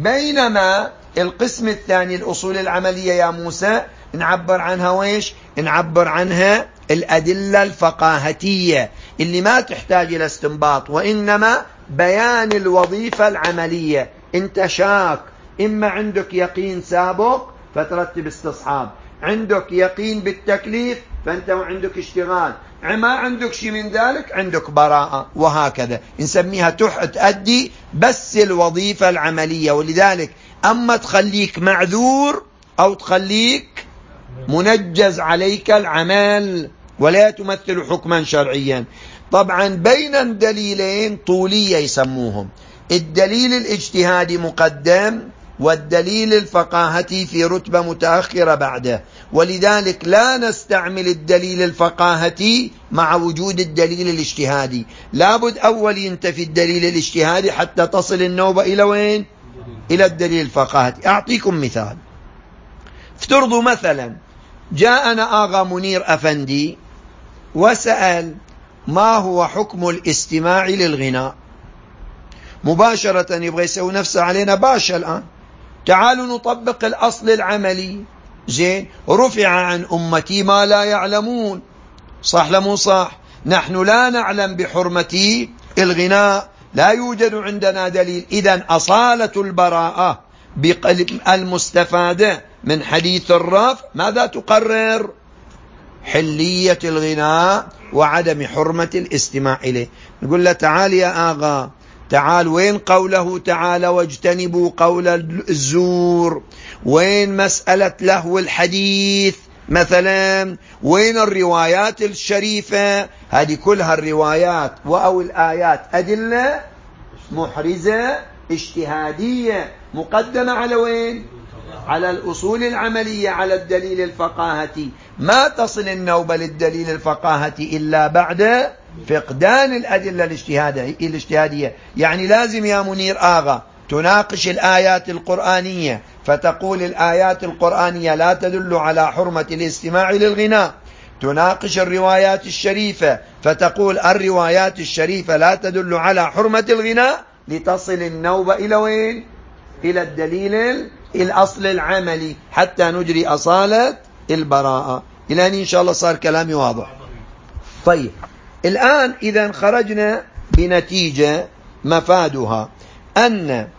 بينما القسم الثاني الأصول العملية يا موسى نعبر عنها ويش؟ نعبر عنها الأدلة الفقاهتية اللي ما تحتاج إلى استنباط وإنما بيان الوظيفة العملية. انت شاك، إما عندك يقين سابق فترتب استصحاب، عندك يقين بالتكليف فأنت عندك اشتغال، ما عندك شيء من ذلك عندك براءة، وهكذا نسميها تؤدي بس الوظيفة العملية. ولذلك أما تخليك معذور أو تخليك منجز عليك العمل ولا تمثل حكما شرعيا. طبعا بين الدليلين طولية يسموهم، الدليل الاجتهادي مقدم والدليل الفقاهتي في رتبة متأخرة بعده. ولذلك لا نستعمل الدليل الفقاهتي مع وجود الدليل الاجتهادي، لابد أول ينتفي الدليل الاجتهادي حتى تصل النوبة إلى وين؟ إلى الدليل الفقاهتي. أعطيكم مثال. افترضوا مثلا جاءنا آغا منير أفندي وسأل ما هو حكم الاستماع للغناء. مباشرة يبغى يسوي نفسه علينا باشا الآن. تعالوا نطبق الأصل العملي. زين. رفع عن أمتي ما لا يعلمون. صح لمو صح؟ نحن لا نعلم بحرمة الغناء، لا يوجد عندنا دليل. إذن أصالة البراءة المستفادة من حديث الرفع ماذا تقرر؟ حلية الغناء وعدم حرمة الاستماع إليه. نقول له تعال يا آغا، تعال وين قوله تعالى واجتنبوا قول الزور؟ وين مسألة لهو الحديث مثلا؟ وين الروايات الشريفة؟ هذه كلها الروايات أو الآيات أدلة محرزة اجتهادية مقدمة على وين؟ على الأصول العملية، على الدليل الفقاهتي. ما تصل النوبة للدليل الفقاهتي إلا بعد فقدان الأدلة الاجتهادية. يعني لازم يا منير آغا تناقش الآيات القرآنية فتقول الآيات القرآنية لا تدل على حرمة الاستماع للغناء، تناقش الروايات الشريفة فتقول الروايات الشريفة لا تدل على حرمة الغناء، لتصل النوبة إلى وين؟ إلى الدليل الأصل العملي حتى نجري أصالة البراءة. إلى أن إن شاء الله صار كلامي واضح. طيب الآن إذا خرجنا بنتيجة مفادها أن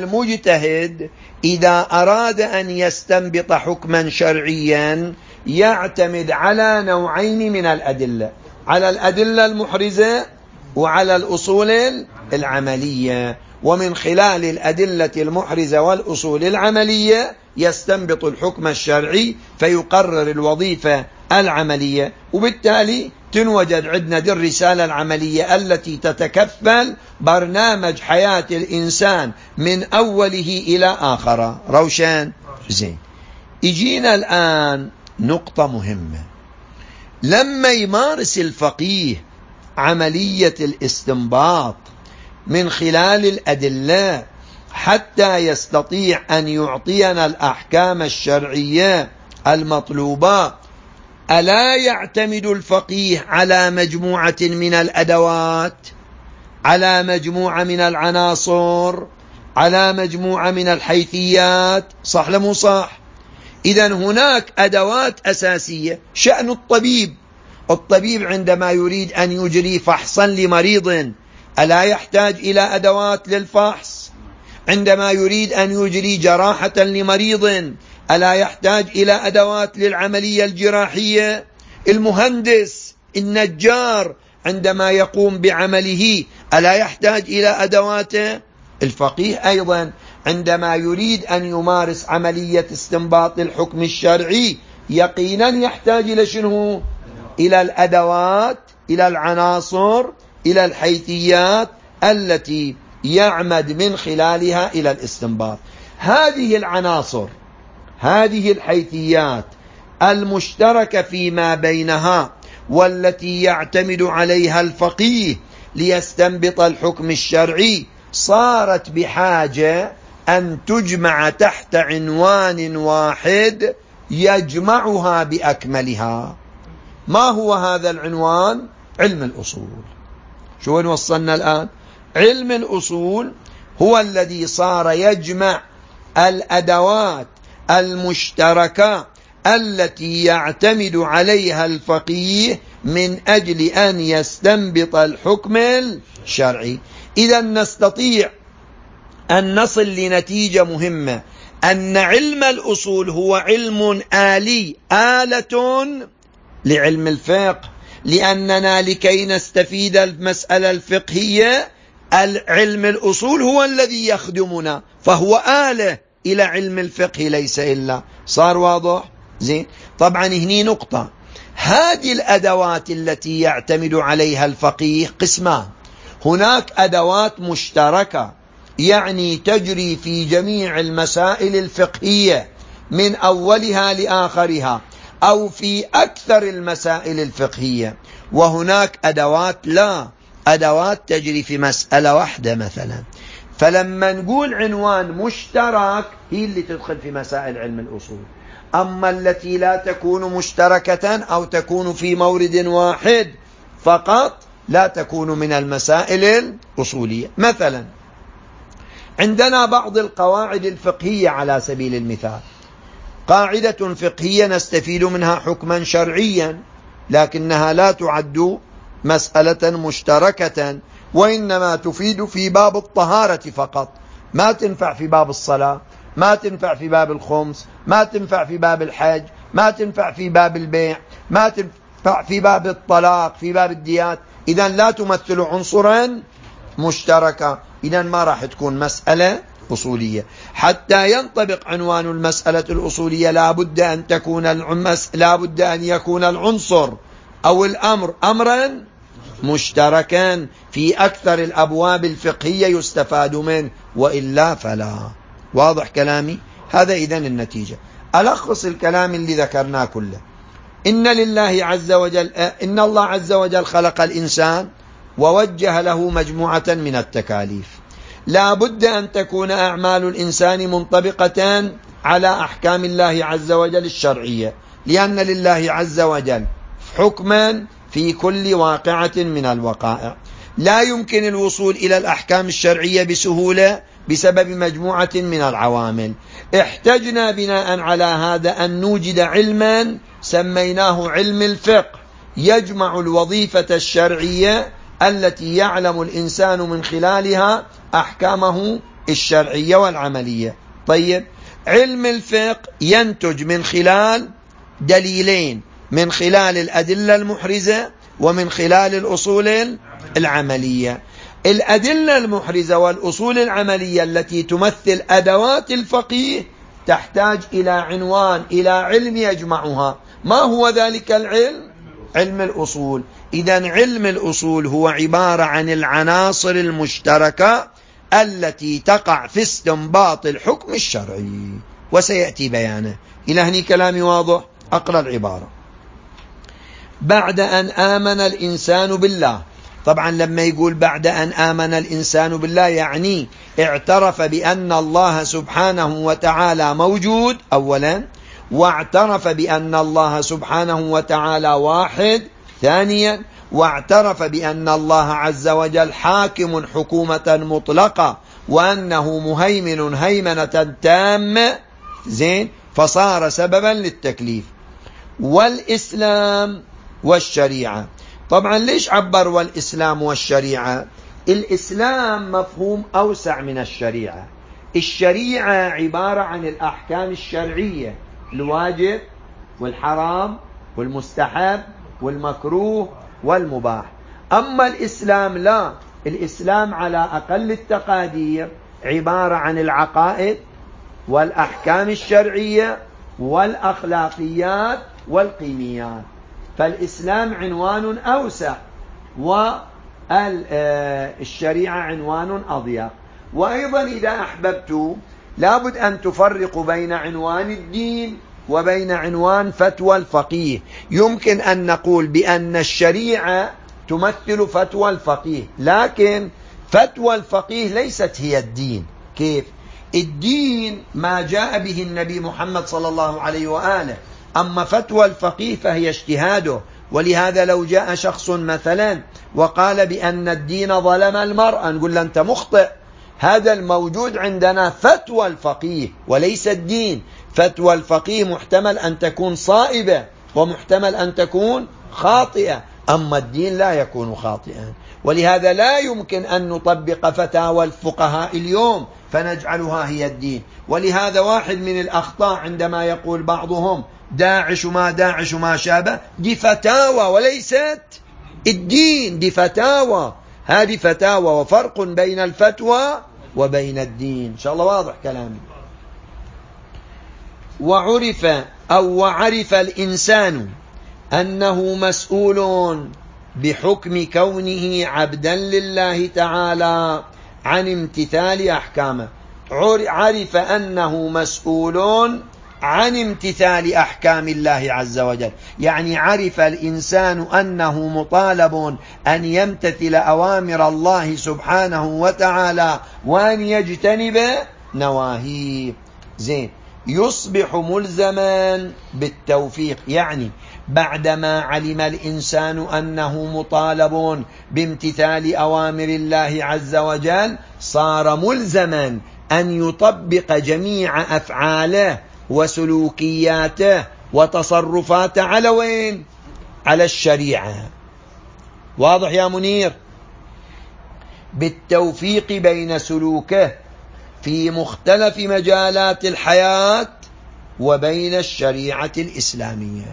المجتهد إذا أراد أن يستنبط حكما شرعيا يعتمد على نوعين من الأدلة، على الأدلة المحرزة وعلى الأصول العملية. ومن خلال الأدلة المحرزة والأصول العملية يستنبط الحكم الشرعي فيقرر الوظيفة العملية، وبالتالي تنوجد عندنا دي الرسالة العملية التي تتكفل برنامج حياة الإنسان من أوله إلى آخره. روشان؟ زين. يجينا الآن نقطة مهمة. لما يمارس الفقيه عملية الاستنباط من خلال الأدلة حتى يستطيع أن يعطينا الأحكام الشرعية المطلوبة، ألا يعتمد الفقيه على مجموعة من الأدوات، على مجموعة من العناصر، على مجموعة من الحيثيات؟ صح لمو صح؟ إذن هناك أدوات أساسية. شأن الطبيب، الطبيب عندما يريد أن يجري فحصا لمريض ألا يحتاج إلى أدوات للفحص؟ عندما يريد أن يجري جراحة لمريض ألا يحتاج إلى أدوات للعملية الجراحية؟ المهندس النجار عندما يقوم بعمله ألا يحتاج إلى أدواته؟ الفقيه أيضا عندما يريد أن يمارس عملية استنباط الحكم الشرعي يقينا يحتاج إلى شنو؟ إلى الأدوات، إلى العناصر، إلى الحيثيات التي يعمد من خلالها إلى الاستنباط. هذه العناصر، هذه الحيثيات المشتركة فيما بينها والتي يعتمد عليها الفقيه ليستنبط الحكم الشرعي صارت بحاجة أن تجمع تحت عنوان واحد يجمعها بأكملها. ما هو هذا العنوان؟ علم الأصول. شو وين وصلنا الآن؟ علم الأصول هو الذي صار يجمع الأدوات المشتركة التي يعتمد عليها الفقيه من أجل أن يستنبط الحكم الشرعي. إذا نستطيع أن نصل لنتيجة مهمة، أن علم الأصول هو علم آلي، آلة لعلم الفقه، لأننا لكي نستفيد المسألة الفقهية العلم الأصول هو الذي يخدمنا، فهو آلة إلى علم الفقه ليس إلا. صار واضح؟ زين. طبعا هني نقطة، هذه الأدوات التي يعتمد عليها الفقيه قسمان. هناك أدوات مشتركة يعني تجري في جميع المسائل الفقهية من أولها لآخرها أو في أكثر المسائل الفقهية، وهناك أدوات لا، أدوات تجري في مسألة واحدة مثلا. فلما نقول عنوان مشترك هي اللي تدخل في مسائل علم الأصول، أما التي لا تكون مشتركة أو تكون في مورد واحد فقط لا تكون من المسائل الأصولية. مثلا عندنا بعض القواعد الفقهية على سبيل المثال، قاعدة فقهية نستفيد منها حكما شرعيا لكنها لا تعد مسألة مشتركة، وإنما تفيد في باب الطهارة فقط، ما تنفع في باب الصلاة، ما تنفع في باب الخمس، ما تنفع في باب الحج، ما تنفع في باب البيع، ما تنفع في باب الطلاق، في باب الديات. إذن لا تمثل عنصرا مشتركا. إذن ما راح تكون مسألة أصولية. حتى ينطبق عنوان المسألة الأصولية لا بد أن تكون المس... لا بد أن يكون العنصر أو الأمر أمرا مشتركا في أكثر الأبواب الفقهية يستفاد منه، وإلا فلا. واضح كلامي؟ هذا إذن النتيجة. ألخص الكلام اللي ذكرناه كله. إن لله عز وجل إن الله عز وجل خلق الإنسان ووجه له مجموعة من التكاليف. لا بد أن تكون أعمال الإنسان منطبقة على أحكام الله عز وجل الشرعية، لأن لله عز وجل حكما في كل واقعة من الوقائع. لا يمكن الوصول إلى الأحكام الشرعية بسهولة بسبب مجموعة من العوامل. احتجنا بناء على هذا أن نوجد علما سميناه علم الفقه، يجمع الوظيفة الشرعية التي يعلم الإنسان من خلالها أحكامه الشرعية والعملية. طيب، علم الفقه ينتج من خلال دليلين، من خلال الأدلة المحرزة ومن خلال الأصول العملية. الأدلة المحرزة والأصول العملية التي تمثل أدوات الفقيه تحتاج إلى عنوان، إلى علم يجمعها. ما هو ذلك العلم؟ علم الأصول. إذن علم الأصول هو عبارة عن العناصر المشتركة التي تقع في استنباط الحكم الشرعي، وسيأتي بيانه. إلى هنا كلامي واضح؟ أقرأ العبارة. بعد أن آمن الإنسان بالله. طبعا لما يقول بعد أن آمن الإنسان بالله يعني اعترف بأن الله سبحانه وتعالى موجود أولا، واعترف بأن الله سبحانه وتعالى واحد ثانيا، واعترف بأن الله عز وجل حاكم حكومة مطلقة، وأنه مهيمن هيمنة تامة، زين، فصار سببا للتكليف. والإسلام والشريعة. طبعا ليش عبر والإسلام والشريعة؟ الإسلام مفهوم أوسع من الشريعة. الشريعة عبارة عن الأحكام الشرعية، الواجب والحرام والمستحب والمكروه والمباح. أما الإسلام لا، الإسلام على أقل التقادير عبارة عن العقائد والأحكام الشرعية والأخلاقيات والقيميات. فالإسلام عنوان أوسع والشريعة عنوان أضيق. وأيضا إذا أحببت لابد أن تفرق بين عنوان الدين وبين عنوان فتوى الفقيه. يمكن أن نقول بأن الشريعة تمثل فتوى الفقيه، لكن فتوى الفقيه ليست هي الدين. كيف؟ الدين ما جاء به النبي محمد صلى الله عليه وآله، أما فتوى الفقيه فهي اجتهاده. ولهذا لو جاء شخص مثلا وقال بأن الدين ظلم المرأة، نقول له أنت مخطئ، هذا الموجود عندنا فتوى الفقيه وليس الدين. فتوى الفقيه محتمل أن تكون صائبة ومحتمل أن تكون خاطئة، أما الدين لا يكون خاطئا. ولهذا لا يمكن أن نطبق فتاوى الفقهاء اليوم فنجعلها هي الدين. ولهذا واحد من الأخطاء عندما يقول بعضهم داعش ما داعش ما شابه، دي فتاوى وليست الدين، دي فتاوى، هذه فتاوى، وفرق بين الفتوى وبين الدين. إن شاء الله واضح كلامي. وعرف أو وعرف الإنسان أنه مسؤول بحكم كونه عبدا لله تعالى عن امتثال أحكامه. عرف أنه مسؤول عن امتثال أحكام الله عز وجل، يعني عرف الإنسان أنه مطالب أن يمتثل أوامر الله سبحانه وتعالى وأن يجتنب نواهيه. زين، يصبح ملزما بالتوفيق، يعني بعدما علم الإنسان أنه مطالب بامتثال أوامر الله عز وجل صار ملزما أن يطبق جميع أفعاله وسلوكياته وتصرفاته على وين؟ على الشريعة. واضح يا منير؟ بالتوفيق بين سلوكه في مختلف مجالات الحياة وبين الشريعة الإسلامية،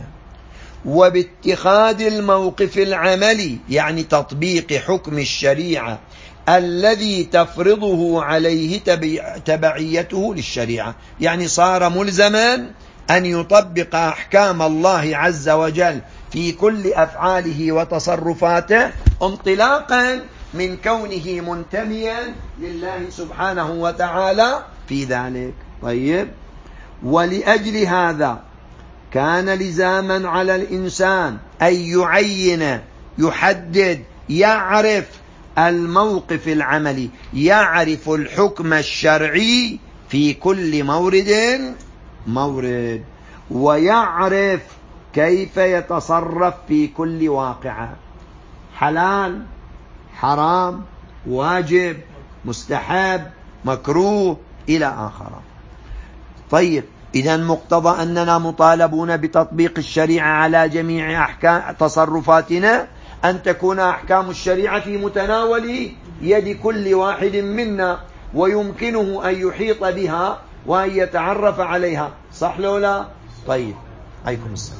وباتخاذ الموقف العملي، يعني تطبيق حكم الشريعة الذي تفرضه عليه تبعيته للشريعة، يعني صار ملزما أن يطبق أحكام الله عز وجل في كل أفعاله وتصرفاته انطلاقا من كونه منتميا لله سبحانه وتعالى في ذلك. طيب، ولأجل هذا كان لزاما على الإنسان أن يعين، يحدد، يعرف الموقف العملي، يعرف الحكم الشرعي في كل مورد مورد، ويعرف كيف يتصرف في كل واقعة، حلال، حرام، واجب، مستحب، مكروه، إلى آخره. طيب، إذن مقتضى أننا مطالبون بتطبيق الشريعة على جميع أحكام تصرفاتنا أن تكون أحكام الشريعة في متناول يد كل واحد منا، ويمكنه أن يحيط بها وأن يتعرف عليها، صح لو لا؟ طيب، عليكم السلام.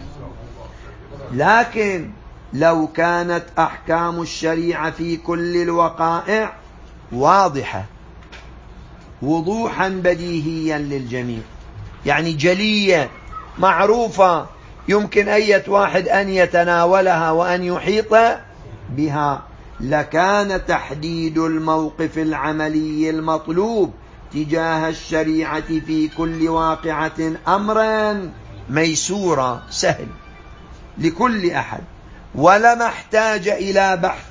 لكن لو كانت أحكام الشريعة في كل الوقائع واضحة وضوحا بديهيا للجميع، يعني جلية معروفة، يمكن أي واحد أن يتناولها وأن يحيط بها، لكان تحديد الموقف العملي المطلوب تجاه الشريعة في كل واقعة أمرا ميسورا سهل لكل أحد، ولما احتاج إلى بحث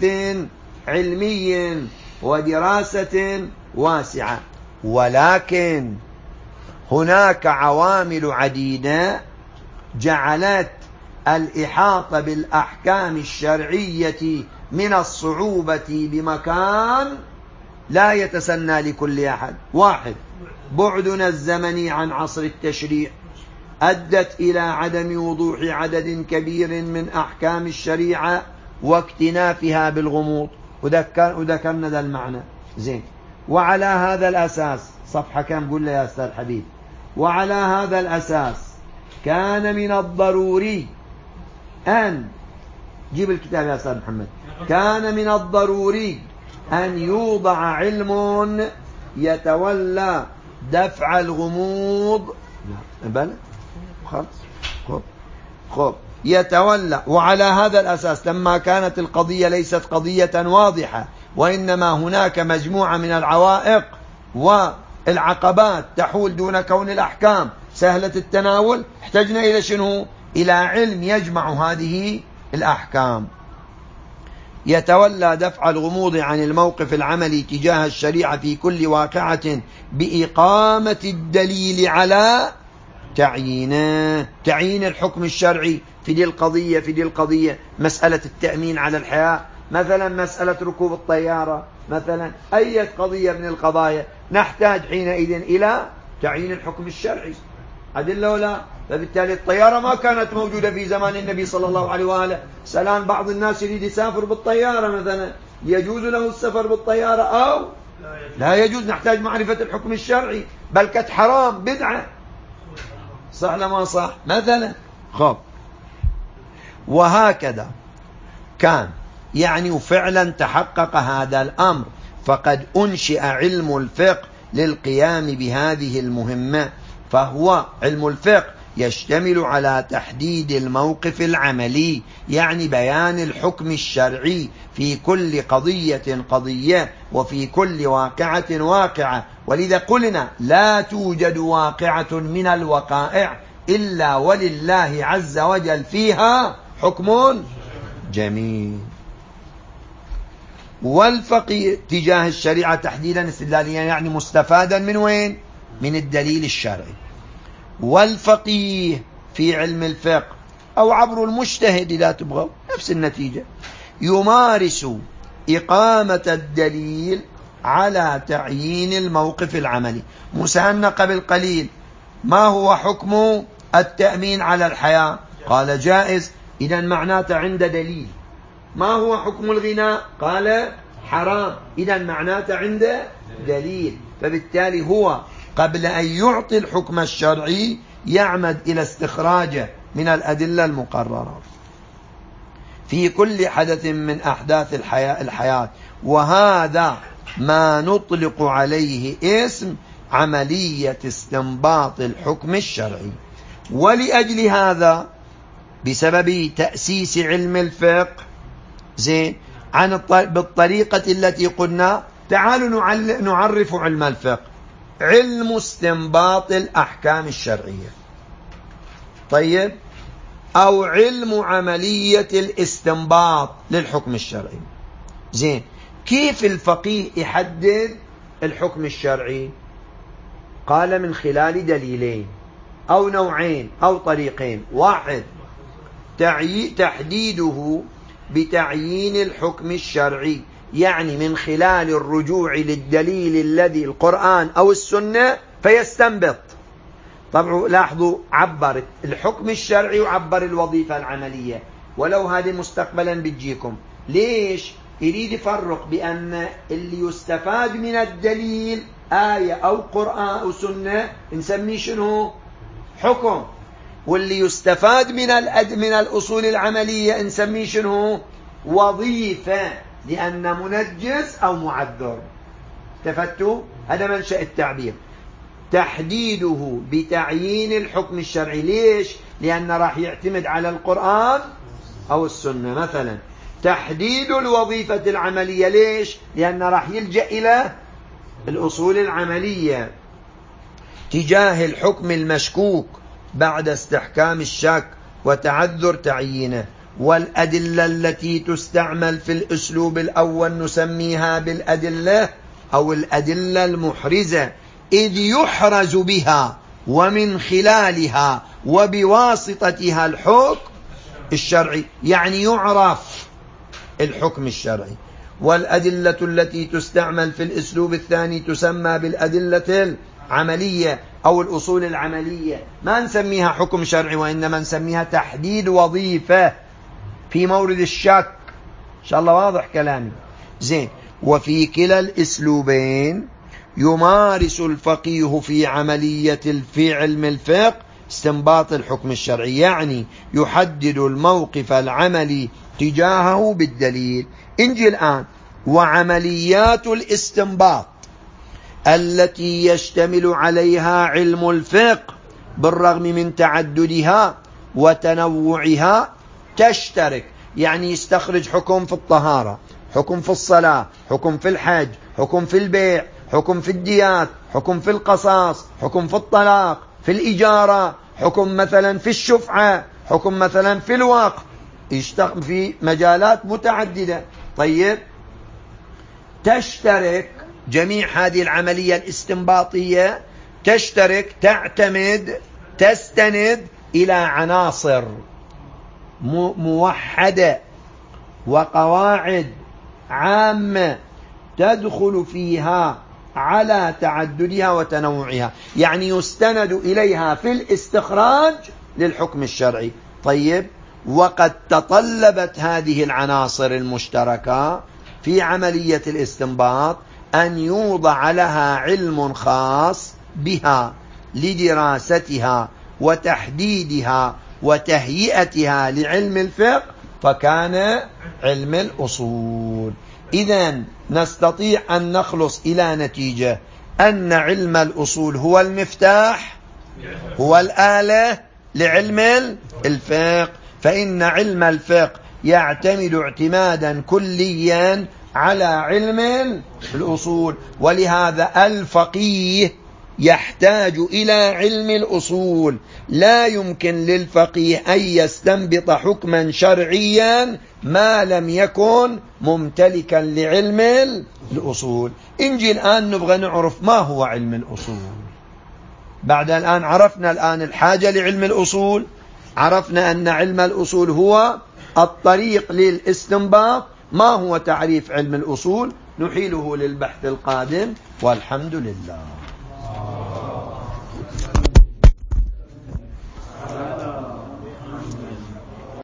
علمي ودراسة واسعة. ولكن هناك عوامل عديدة جعلت الإحاطة بالأحكام الشرعية من الصعوبة بمكان لا يتسنى لكل أحد. واحد، بعدنا الزمني عن عصر التشريع أدت إلى عدم وضوح عدد كبير من أحكام الشريعة واكتنافها بالغموض، وذكرنا ذا المعنى زين. وعلى هذا الأساس، صفحة كم قلنا يا أستاذ حبيب؟ وعلى هذا الأساس كان من الضروري أن جيب الكتاب يا أستاذ محمد. كان من الضروري أن يوضع علم يتولى دفع الغموض، بل خلاص خب خب يتولى. وعلى هذا الأساس لما كانت القضية ليست قضية واضحة، وإنما هناك مجموعة من العوائق والعقبات تحول دون كون الأحكام سهلة التناول، احتجنا إلى شنو؟ إلى علم يجمع هذه الأحكام، يتولى دفع الغموض عن الموقف العملي تجاه الشريعة في كل واقعة بإقامة الدليل على تعيينه، تعيين الحكم الشرعي في دي القضية في دي القضية. مسألة التأمين على الحياة مثلا، مسألة ركوب الطيارة مثلا، أي قضية من القضايا نحتاج حينئذ إلى تعيين الحكم الشرعي، أدلة ولا؟ فبالتالي الطيارة ما كانت موجودة في زمان النبي صلى الله عليه وآله سلام. بعض الناس يريد يسافر بالطيارة مثلا، يجوز له السفر بالطيارة أو لا يجوز؟ نحتاج معرفة الحكم الشرعي، بل كانت حرام بدعة، صح لما صح مثلا. خب، وهكذا كان يعني وفعلا تحقق هذا الأمر، فقد أنشئ علم الفقه للقيام بهذه المهمة. فهو علم الفقه يشتمل على تحديد الموقف العملي، يعني بيان الحكم الشرعي في كل قضية قضية وفي كل واقعة واقعة. ولذا قلنا لا توجد واقعة من الوقائع إلا ولله عز وجل فيها حكم جميل. والفقيه تجاه الشريعة تحديدا استدلاليا، يعني مستفادا من وين؟ من الدليل الشرعي. والفقيه في علم الفقه أو عبر المجتهد إذا تبغوا نفس النتيجة، يمارس إقامة الدليل على تعيين الموقف العملي. مسألنا قبل قليل ما هو حكم التأمين على الحياة؟ قال جائز، إذا معناته عند دليل. ما هو حكم الغناء؟ قال حرام، إذا معناته عند دليل. فبالتالي هو قبل أن يعطي الحكم الشرعي يعمد إلى استخراجه من الأدلة المقررة في كل حدث من أحداث الحياة, الحياة وهذا ما نطلق عليه اسم عملية استنباط الحكم الشرعي. ولأجل هذا بسبب تأسيس علم الفقه زين عن بالطريقة التي قلنا، تعالوا نعرف علم الفقه: علم استنباط الأحكام الشرعية، طيب، أو علم عملية الاستنباط للحكم الشرعي. زين، كيف الفقيه يحدد الحكم الشرعي؟ قال من خلال دليلين أو نوعين أو طريقين. واحد، تحديده بتعيين الحكم الشرعي، يعني من خلال الرجوع للدليل الذي القرآن أو السنة فيستنبط. طبعا لاحظوا، عبر الحكم الشرعي وعبر الوظيفة العملية، ولو هذه مستقبلا بتجيكم. ليش؟ يريد يفرق بأن اللي يستفاد من الدليل آية أو قرآن أو سنة نسميه شنو؟ حكم. واللي يستفاد من من الأصول العملية نسميه شنو؟ وظيفة، لأن منجز أو معذر. استفدتوا؟ هذا منشأ التعبير. تحديده بتعيين الحكم الشرعي. ليش؟ لأنه راح يعتمد على القرآن أو السنة. مثلا تحديد الوظيفة العملية. ليش؟ لأنه راح يلجأ إلى الأصول العملية تجاه الحكم المشكوك بعد استحكام الشك وتعذر تعيينه. والأدلة التي تستعمل في الأسلوب الأول نسميها بالأدلة أو الأدلة المحرزة، إذ يحرز بها ومن خلالها وبواسطتها الحكم الشرعي، يعني يعرف الحكم الشرعي. والأدلة التي تستعمل في الأسلوب الثاني تسمى بالأدلة العملية أو الأصول العملية، ما نسميها حكم شرعي وإنما نسميها تحديد وظيفة في مورد الشك. إن شاء الله واضح كلامي؟ زين. وفي كلا الأسلوبين يمارس الفقيه في عملية في علم الفقه استنباط الحكم الشرعي، يعني يحدد الموقف العملي تجاهه بالدليل. انجي الآن: وعمليات الاستنباط التي يشتمل عليها علم الفقه بالرغم من تعددها وتنوعها تشترك، يعني يستخرج حكم في الطهارة، حكم في الصلاة، حكم في الحج، حكم في البيع، حكم في الديات، حكم في القصاص، حكم في الطلاق، في الإجارة، حكم مثلا في الشفعة، حكم مثلا في الوقف، يشتغل في مجالات متعددة. طيب، تشترك جميع هذه العملية الاستنباطية، تشترك، تعتمد، تستند إلى عناصر موحدة وقواعد عامة تدخل فيها على تعددها وتنوعها، يعني يستند إليها في الاستخراج للحكم الشرعي. طيب، وقد تطلبت هذه العناصر المشتركة في عملية الاستنباط أن يوضع لها علم خاص بها لدراستها وتحديدها وتهيئتها لعلم الفقه، فكان علم الأصول. إذن نستطيع أن نخلص إلى نتيجة أن علم الأصول هو المفتاح، هو الآلة لعلم الفقه. فإن علم الفقه يعتمد اعتمادا كليا على علم الأصول، ولهذا الفقيه يحتاج إلى علم الأصول. لا يمكن للفقيه أن يستنبط حكما شرعيا ما لم يكن ممتلكا لعلم الأصول. إنجي الآن نبغى نعرف ما هو علم الأصول. بعد الآن عرفنا الآن الحاجة لعلم الأصول، عرفنا أن علم الأصول هو الطريق للاستنباط. ما هو تعريف علم الأصول؟ نحيله للبحث القادم، والحمد لله.